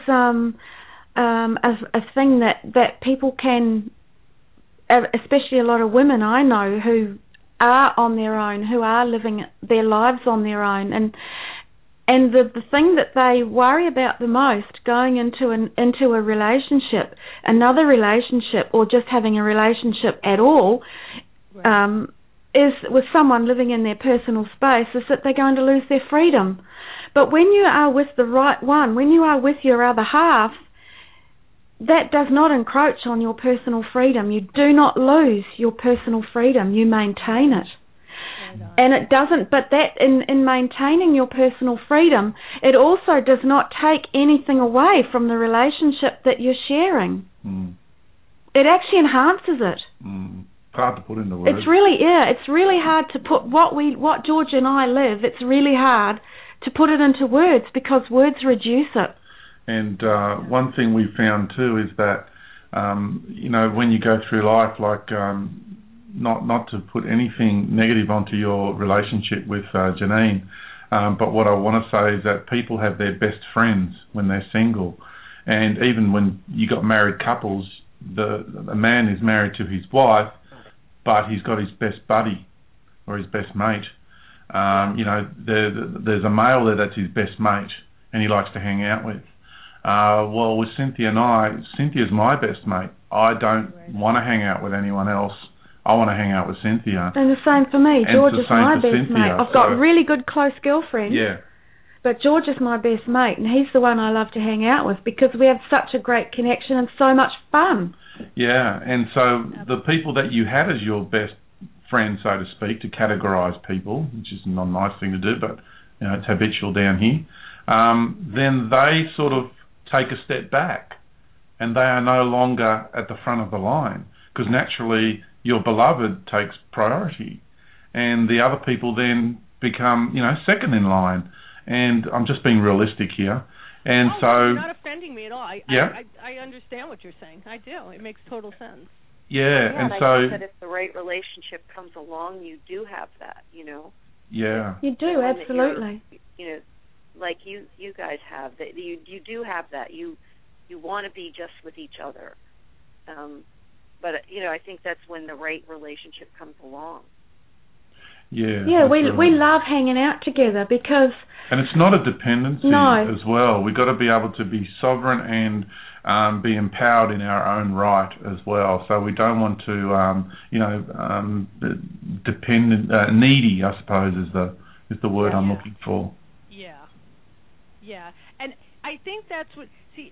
a thing that people can, especially a lot of women I know who are on their own, who are living their lives on their own, and the thing that they worry about the most going into a relationship, another relationship, or just having a relationship at all, right, is with someone living in their personal space, is that they're going to lose their freedom. But when you are with the right one, when you are with your other half, that does not encroach on your personal freedom. You do not lose your personal freedom. You maintain it. And it doesn't, but that in maintaining your personal freedom, it also does not take anything away from the relationship that you're sharing. It actually enhances it. Hard to put into words. It's really hard to put what George and I live. It's really hard to put it into words, because words reduce it. And one thing we found too is that when you go through life, like not to put anything negative onto your relationship with Janine, but what I want to say is that people have their best friends when they're single, and even when you got married couples, the man is married to his wife, but he's got his best buddy or his best mate. There's a male there that's his best mate, and he likes to hang out with. With Cynthia and I, Cynthia's my best mate. I don't want to hang out with anyone else. I want to hang out with Cynthia. And the same for me. George is my best mate. I've got really good close girlfriends. Yeah. But George is my best mate, and he's the one I love to hang out with, because we have such a great connection and so much fun. Yeah, and so the people that you had as your best friends, so to speak, to categorise people, which is not a nice thing to do, but it's habitual down here, then they sort of take a step back and they are no longer at the front of the line, because naturally your beloved takes priority and the other people then become, second in line. And I'm just being realistic here. And so you're not offending me at all. I understand what you're saying. I do. It makes total sense. Yeah, and so I think that if the right relationship comes along, you do have that, Yeah. You do, absolutely. Like you guys have that. You do have that. You want to be just with each other. But I think that's when the right relationship comes along. Yeah. Yeah, we love hanging out together because. And it's not a dependency as well. We've got to be able to be sovereign and be empowered in our own right as well. So we don't want to, needy, I suppose, is the word I'm looking for. Yeah, and I think that's what. See,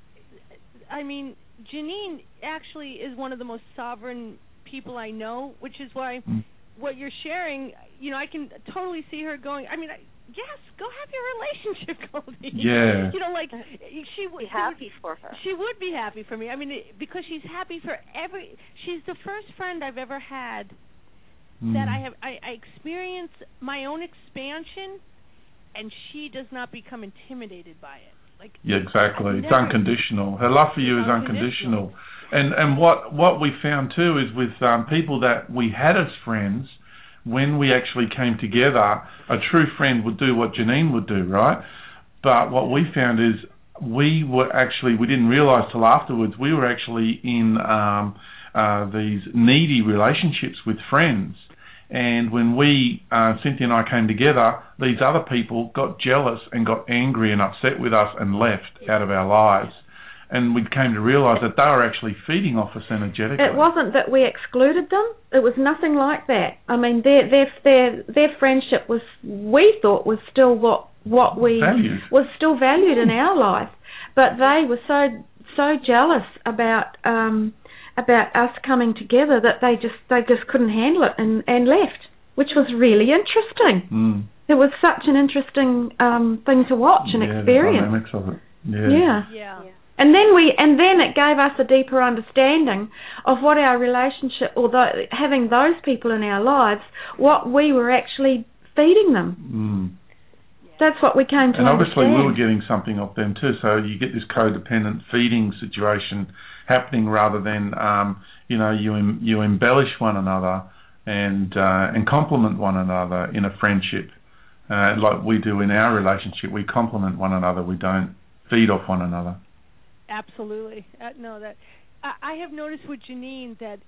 I mean, Janine actually is one of the most sovereign people I know, which is why. What you're sharing, I can totally see her going. I mean, yes, go have your relationship, Goldie. Yeah. She would be happy for her. She would be happy for me. I mean, because she's happy for she's the first friend I've ever had that I experience my own expansion, and she does not become intimidated by it. Yeah, exactly. It's unconditional. Her love for you is unconditional. And what we found too is with people that we had as friends, when we actually came together, a true friend would do what Janine would do, right? But what we found is we didn't realise till afterwards, we were actually in these needy relationships with friends. And when Cynthia and I came together, these other people got jealous and got angry and upset with us and left out of our lives. And we came to realise that they were actually feeding off us energetically. It wasn't that we excluded them. It was nothing like that. I mean, their friendship we thought was still what we valued. Was still valued in our life. But they were so jealous about us coming together that they just couldn't handle it and left, which was really interesting. It was such an interesting thing to watch and experience. The dynamics of it. Yeah. And then it gave us a deeper understanding of what our relationship, although having those people in our lives, what we were actually feeding them. That's what we came to understand. And obviously we were getting something off them too. So you get this codependent feeding situation happening rather than you embellish one another and complement one another in a friendship, like we do in our relationship. We complement one another. We don't feed off one another. Absolutely. I have noticed with Janine that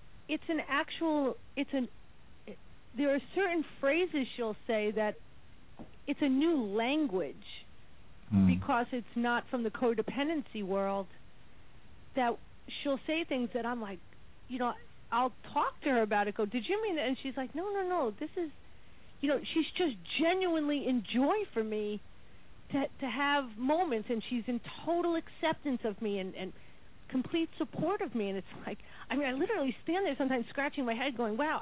there are certain phrases she'll say that it's a new language because it's not from the codependency world, that she'll say things that I'm like, I'll talk to her about it, go, did you mean that? And she's like, no, this is, she's just genuinely in joy for me to have moments, and she's in total acceptance of me and complete support of me. And it's like, I literally stand there sometimes scratching my head going, wow,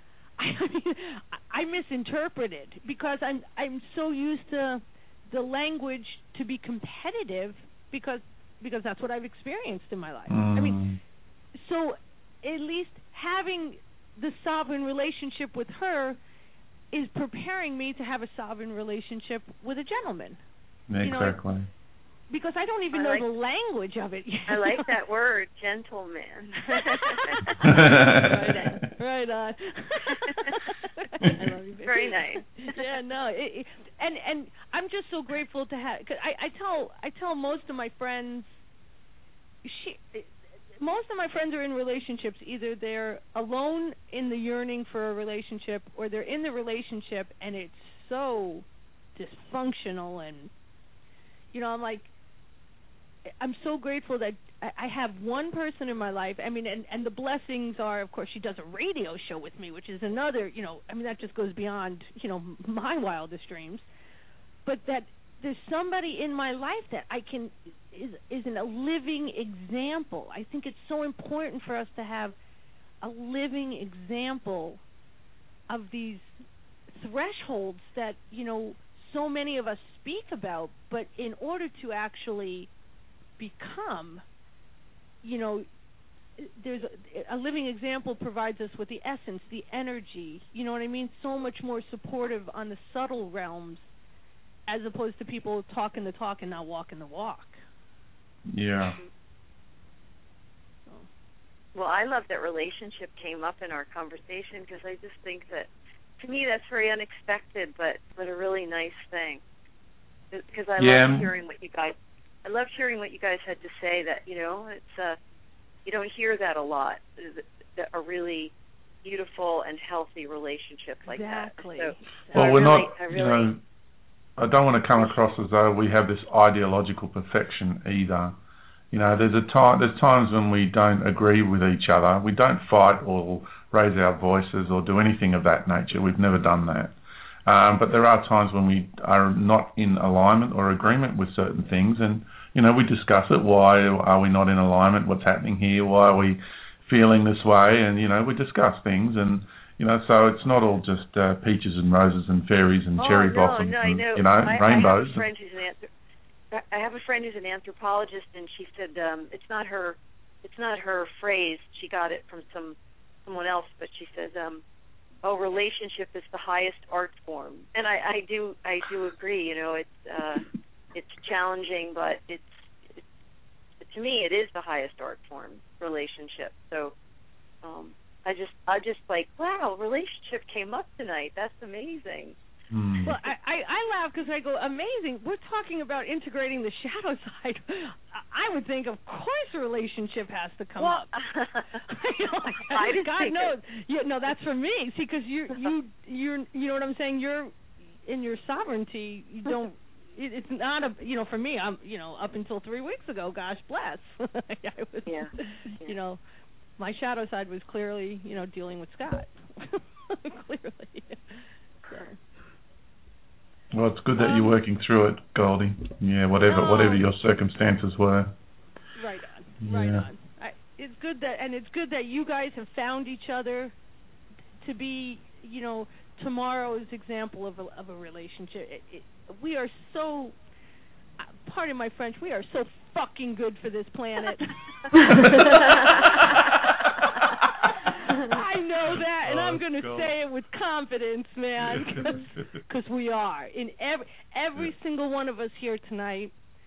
I misinterpreted, because I'm so used to the language to be competitive because that's what I've experienced in my life. So at least having the sovereign relationship with her is preparing me to have a sovereign relationship with a gentleman. Exactly. Because I don't even know the language of it. I like that word, gentleman. Right on. I love you, baby. Very nice. Yeah, no, and I'm just so grateful to have. Cause I tell most of my friends. Most of my friends are in relationships. Either they're alone in the yearning for a relationship, or they're in the relationship and it's so dysfunctional. And I'm so grateful that I have one person in my life. And the blessings are, of course, she does a radio show with me, which is another, that just goes beyond, my wildest dreams. But that there's somebody in my life that is a living example. I think it's so important for us to have a living example of these thresholds that, so many of us speak about, but in order to actually become, there's a living example provides us with the essence, the energy, you know what I mean? So much more supportive on the subtle realms as opposed to people talking the talk and not walking the walk. Yeah. Well, I love that relationship came up in our conversation because I just think that, to me, that's very unexpected, but a really nice thing. Because I love hearing what you guys had to say. That it's you don't hear that a lot. A really beautiful and healthy relationship like that. So, well, we're not. I don't want to come across as though we have this ideological perfection either. There's times when we don't agree with each other. We don't fight or raise our voices or do anything of that nature. We've never done that. But there are times when we are not in alignment or agreement with certain things, and we discuss it. Why are we not in alignment? What's happening here? Why are we feeling this way? And we discuss things, and so it's not all just peaches and roses and fairies and cherry blossoms and rainbows. I have a friend who's an anthropologist, and she said it's not her phrase. She got it from someone else, but she says, relationship is the highest art form, and I do agree. It's challenging, but it's to me it is the highest art form, relationship. So I just like, wow, relationship came up tonight. That's amazing. Well, I laugh because I go, amazing. We're talking about integrating the shadow side. I would think, of course, a relationship has to come up. God knows. No, that's for me. See, because you're, you know what I'm saying. You're in your sovereignty. You don't. It's not a. For me, I'm. Up until 3 weeks ago, gosh bless. I was, my shadow side was clearly, dealing with Scott. Clearly. So. Well, it's good that you're working through it, Goldie. Yeah, whatever your circumstances were. Right on. It's good that you guys have found each other to be, tomorrow's example of a relationship. We are so, pardon my French, we are so fucking good for this planet. I know that, and I'm going to say it with confidence, man, because we are. In every single one of us here tonight,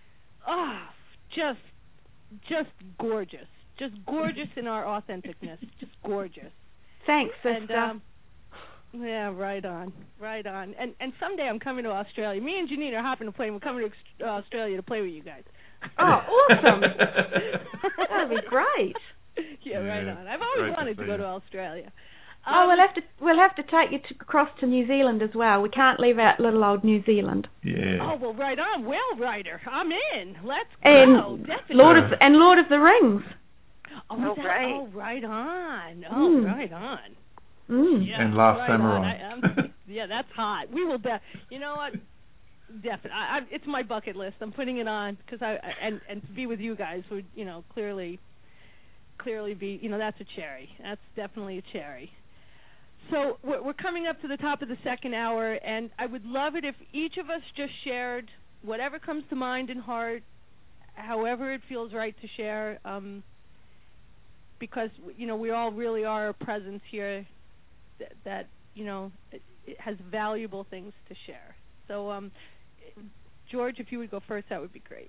just gorgeous. Just gorgeous in our authenticness. Just gorgeous. Thanks, sister. And, right on. And someday I'm coming to Australia. Me and Janine are hopping a plane. We're coming to Australia to play with you guys. Oh, awesome. That would be great. Yeah, right on. I've always wanted to go to Australia. We'll have to take you across to New Zealand as well. We can't leave out little old New Zealand. Yeah. Oh, well, right on. Whale Rider. I'm in. Let's go. Definitely. Lord of the Rings. Right. Oh, right on. Oh, right on. Yeah, and Last Samurai. Yeah, that's hot. We will. You know what? Definitely. It's my bucket list. I'm putting it on because and to be with you guys would clearly be that's a cherry. That's definitely a cherry. So we're coming up to the top of the second hour, and I would love it if each of us just shared whatever comes to mind and heart, however it feels right to share, because we all really are a presence here that it has valuable things to share. So George, if you would go first, that would be great.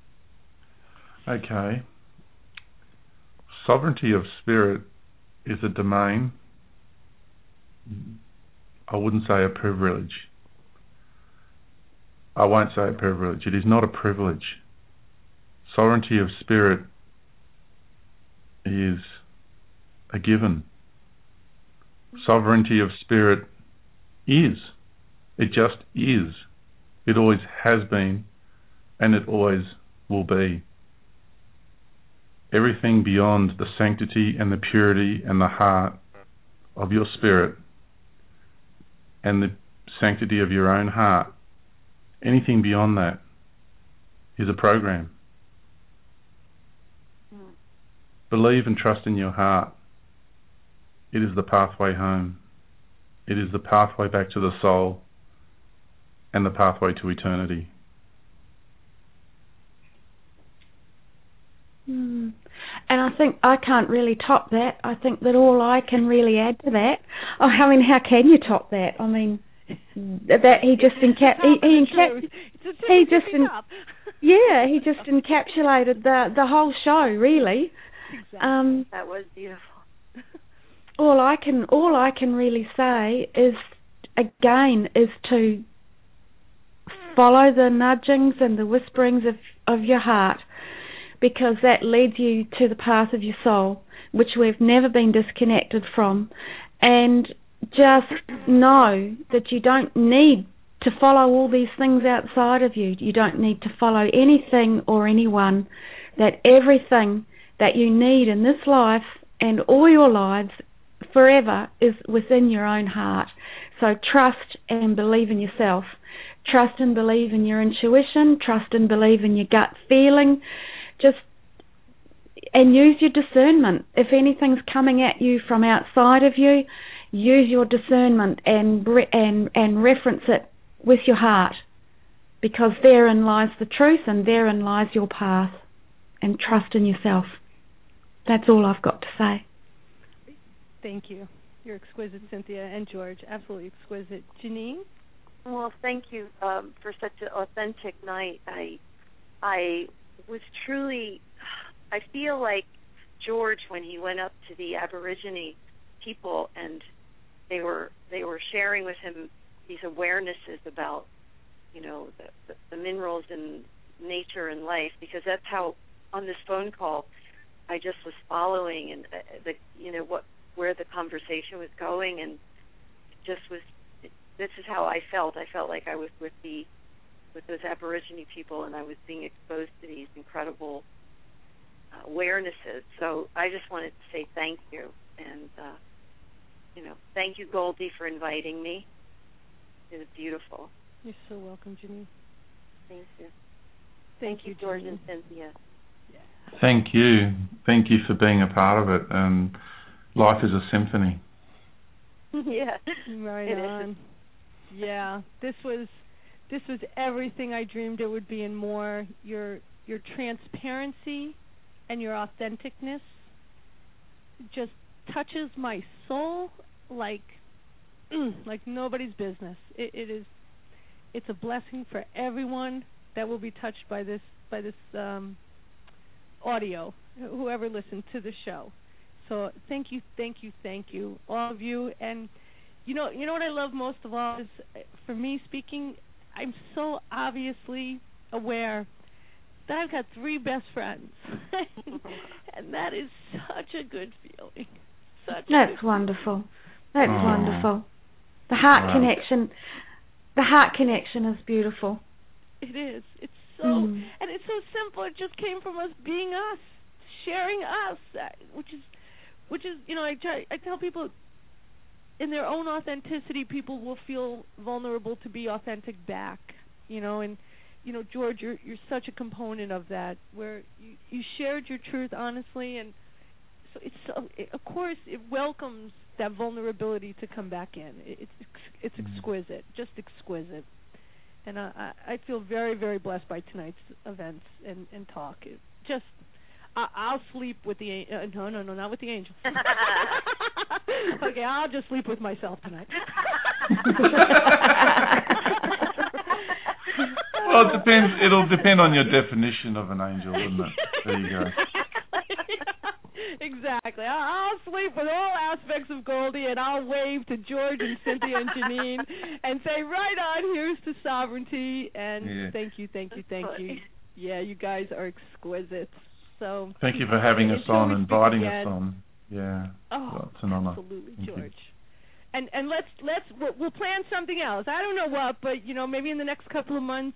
Okay. Sovereignty of spirit is a domain. I wouldn't say a privilege. I won't say a privilege. It is not a privilege. Sovereignty of spirit is a given. Sovereignty of spirit is. It just is. It always has been, and it always will be. Everything beyond the sanctity and the purity and the heart of your spirit and the sanctity of your own heart, anything beyond that is a program. Believe and trust in your heart. It is the pathway home. It is the pathway back to the soul and the pathway to eternity. And I think I can't really top that. I think that all I can really add to that, I mean, how can you top that? I mean, that he just he just encapsulated the whole show, really. Exactly. That was beautiful. All I can really say is, again, is to follow the nudgings and the whisperings of your heart, because that leads you to the path of your soul, which we've never been disconnected from. And just know that you don't need to follow all these things outside of you. You don't need to follow anything or anyone. That everything that you need in this life and all your lives forever is within your own heart. So trust and believe in yourself. Trust and believe in your intuition. Trust and believe in your gut feeling. And use your discernment. If anything's coming at you from outside of you, use your discernment and reference it with your heart, because therein lies the truth and therein lies your path. And trust in yourself. That's all I've got to say. Thank you. You're exquisite, Cynthia, and George. Absolutely exquisite. Janine? Well, thank you for such an authentic night. I was truly, I feel like George, when he went up to the Aborigine people and they were sharing with him these awarenesses about, the minerals and nature and life, because that's how on this phone call I just was following and where the conversation was going, and just was. This is how I felt. I felt like I was with those Aborigine people, and I was being exposed to these incredible awarenesses. So I just wanted to say thank you, and thank you, Goldie, for inviting me. It was beautiful. You're so welcome, Janine. Thank you. Thank you, George and Cynthia. Yeah. Thank you. Thank you for being a part of it. And life is a symphony. Yeah. Right on. Yeah. This was everything I dreamed it would be and more. Your transparency and your authenticness just touches my soul like nobody's business. It's a blessing for everyone that will be touched by this audio, whoever listened to the show. So thank you, all of you. And you know what I love most of all is, for me speaking, I'm so obviously aware that I've got 3 best friends, and that is such a good feeling. That's wonderful. That's wonderful. The heart connection. The heart connection is beautiful. It is. It's so, and it's so simple. It just came from us being us, sharing us, which is, I tell people, in their own authenticity, people will feel vulnerable to be authentic back, and, George, you're such a component of that, where you shared your truth honestly, and so of course, it welcomes that vulnerability to come back in. It's exquisite, just exquisite. And I feel very, very blessed by tonight's events and talk. I'll sleep with the no, not with the angels. Okay, I'll just sleep with myself tonight. Well, it depends. It'll depend on your definition of an angel, wouldn't it? There you go. Exactly. I'll sleep with all aspects of Goldie, and I'll wave to George and Cynthia and Janine and say, right on, here's to sovereignty. And thank you. Yeah, you guys are exquisite. So thank you for having us on, inviting us on. Yeah, it's an honor. Absolutely, George. And we'll plan something else. I don't know what, but maybe in the next couple of months,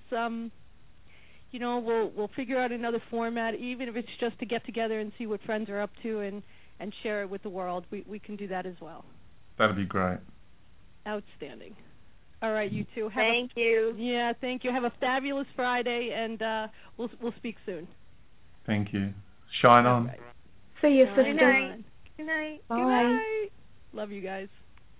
we'll figure out another format, even if it's just to get together and see what friends are up to and share it with the world. We can do that as well. That'd be great. Outstanding. All right, you two. Thank you. Yeah, thank you. Have a fabulous Friday, and we'll speak soon. Thank you. Shine on. Right. See you, sister. Good night. Good night. Bye. Good night. Love you guys.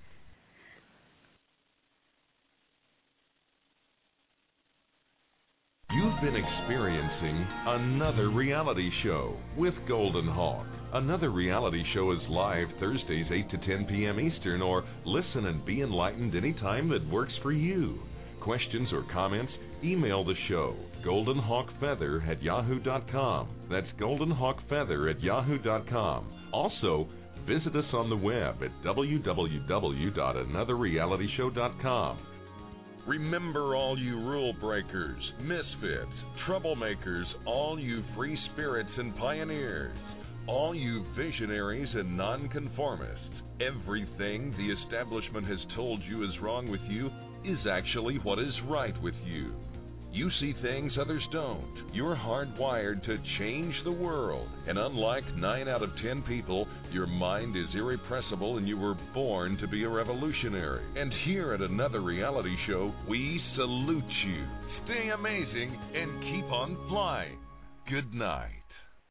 You've been experiencing Another Reality Show with Golden Hawk. Another Reality Show is live Thursdays 8 to 10 p.m. Eastern, or listen and be enlightened anytime that works for you. Questions or comments? Email the show, goldenhawkfeather@yahoo.com. That's goldenhawkfeather@yahoo.com. Also, visit us on the web at www.anotherrealityshow.com. Remember, all you rule breakers, misfits, troublemakers, all you free spirits and pioneers, all you visionaries and nonconformists, everything the establishment has told you is wrong with you is actually what is right with you. You see things others don't. You're hardwired to change the world. And unlike 9 out of 10 people, your mind is irrepressible and you were born to be a revolutionary. And here at Another Reality Show, we salute you. Stay amazing and keep on flying. Good night.